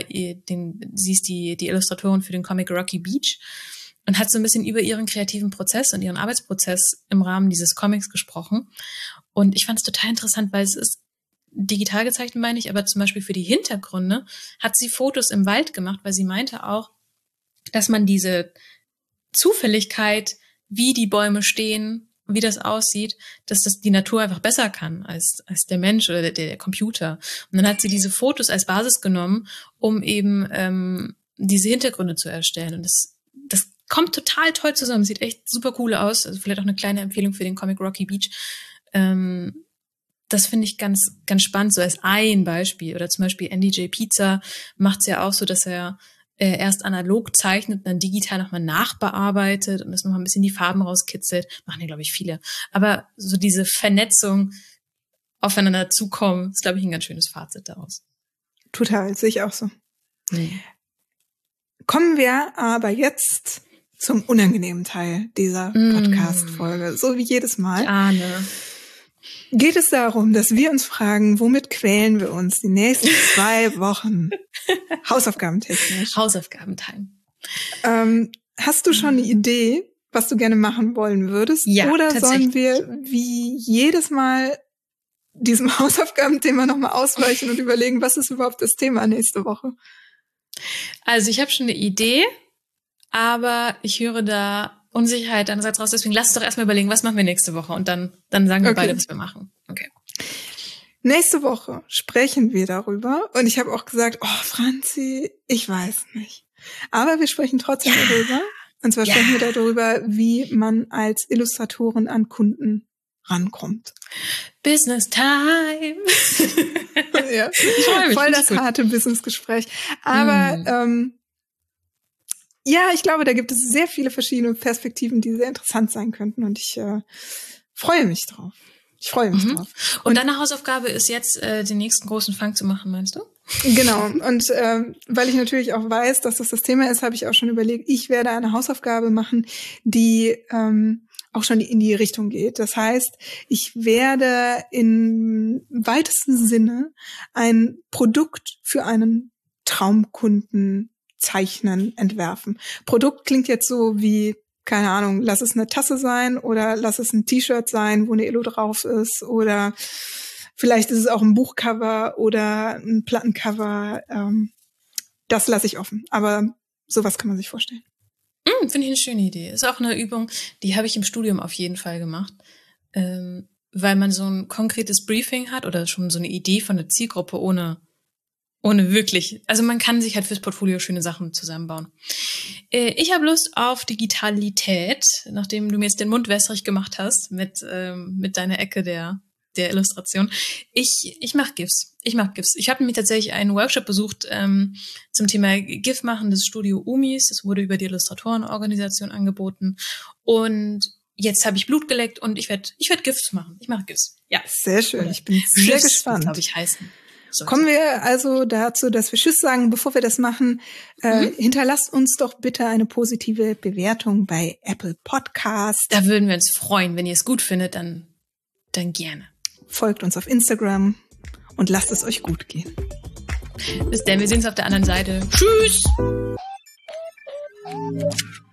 sie ist die Illustratorin für den Comic Rocky Beach, und hat so ein bisschen über ihren kreativen Prozess und ihren Arbeitsprozess im Rahmen dieses Comics gesprochen. Und ich fand es total interessant, weil es ist digital gezeichnet, meine ich, aber zum Beispiel für die Hintergründe hat sie Fotos im Wald gemacht, weil sie meinte auch, dass man diese Zufälligkeit, wie die Bäume stehen, wie das aussieht, dass das die Natur einfach besser kann als der Mensch oder der Computer. Und dann hat sie diese Fotos als Basis genommen, um eben diese Hintergründe zu erstellen. Und das kommt total toll zusammen, sieht echt super cool aus. Also vielleicht auch eine kleine Empfehlung für den Comic Rocky Beach. Das finde ich ganz, ganz spannend, so als ein Beispiel. Oder zum Beispiel Andy J. Pizza macht es ja auch so, dass er erst analog zeichnet und dann digital nochmal nachbearbeitet und das nochmal ein bisschen die Farben rauskitzelt. Machen ja, glaube ich, viele. Aber so diese Vernetzung, aufeinander zukommen, ist, glaube ich, ein ganz schönes Fazit daraus. Total, sehe ich auch so. Kommen wir aber jetzt zum unangenehmen Teil dieser Podcast-Folge. So wie jedes Mal. Ahne. Geht es darum, dass wir uns fragen, womit quälen wir uns die nächsten 2 Wochen? Hausaufgabentechnisch. Hausaufgabentime. Hast du schon eine Idee, was du gerne machen wollen würdest? Ja, oder sollen wir wie jedes Mal diesem Hausaufgabenthema nochmal ausweichen und überlegen, was ist überhaupt das Thema nächste Woche? Also ich habe schon eine Idee, aber ich höre da Unsicherheit deinerseits raus. Deswegen lass uns doch erstmal überlegen, was machen wir nächste Woche und dann sagen wir beide, was wir machen. Okay. Nächste Woche sprechen wir darüber und ich habe auch gesagt, Franzi, ich weiß nicht. Aber wir sprechen trotzdem darüber. Und zwar sprechen wir darüber, wie man als Illustratorin an Kunden rankommt. Business Time. Ja, ich freue mich. Voll das harte Businessgespräch. Aber ich glaube, da gibt es sehr viele verschiedene Perspektiven, die sehr interessant sein könnten. Und ich freue mich drauf. drauf. Und deine Hausaufgabe ist jetzt, den nächsten großen Fang zu machen, meinst du? Genau. Und weil ich natürlich auch weiß, dass das Thema ist, habe ich auch schon überlegt, ich werde eine Hausaufgabe machen, die auch schon in die Richtung geht. Das heißt, ich werde im weitesten Sinne ein Produkt für einen Traumkunden zeichnen, entwerfen. Produkt klingt jetzt so wie, keine Ahnung, lass es eine Tasse sein oder lass es ein T-Shirt sein, wo eine Illo drauf ist oder vielleicht ist es auch ein Buchcover oder ein Plattencover. Das lasse ich offen. Aber sowas kann man sich vorstellen. Finde ich eine schöne Idee. Ist auch eine Übung, die habe ich im Studium auf jeden Fall gemacht, weil man so ein konkretes Briefing hat oder schon so eine Idee von der Zielgruppe ohne wirklich. Also man kann sich halt fürs Portfolio schöne Sachen zusammenbauen. Ich habe Lust auf Digitalität, nachdem du mir jetzt den Mund wässrig gemacht hast mit deiner Ecke der Illustration. Ich mache GIFs. Ich habe nämlich tatsächlich einen Workshop besucht zum Thema GIF machen des Studio Umis. Das wurde über die Illustratorenorganisation angeboten. Und jetzt habe ich Blut geleckt und ich werd GIFs machen. Ich mache GIFs. Ja. Sehr schön. Ich bin sehr gespannt. Glaube ich heißen. So. Kommen wir also dazu, dass wir Tschüss sagen. Bevor wir das machen, hinterlasst uns doch bitte eine positive Bewertung bei Apple Podcast. Da würden wir uns freuen. Wenn ihr es gut findet, dann gerne. Folgt uns auf Instagram und lasst es euch gut gehen. Bis dann, wir sehen uns auf der anderen Seite. Tschüss!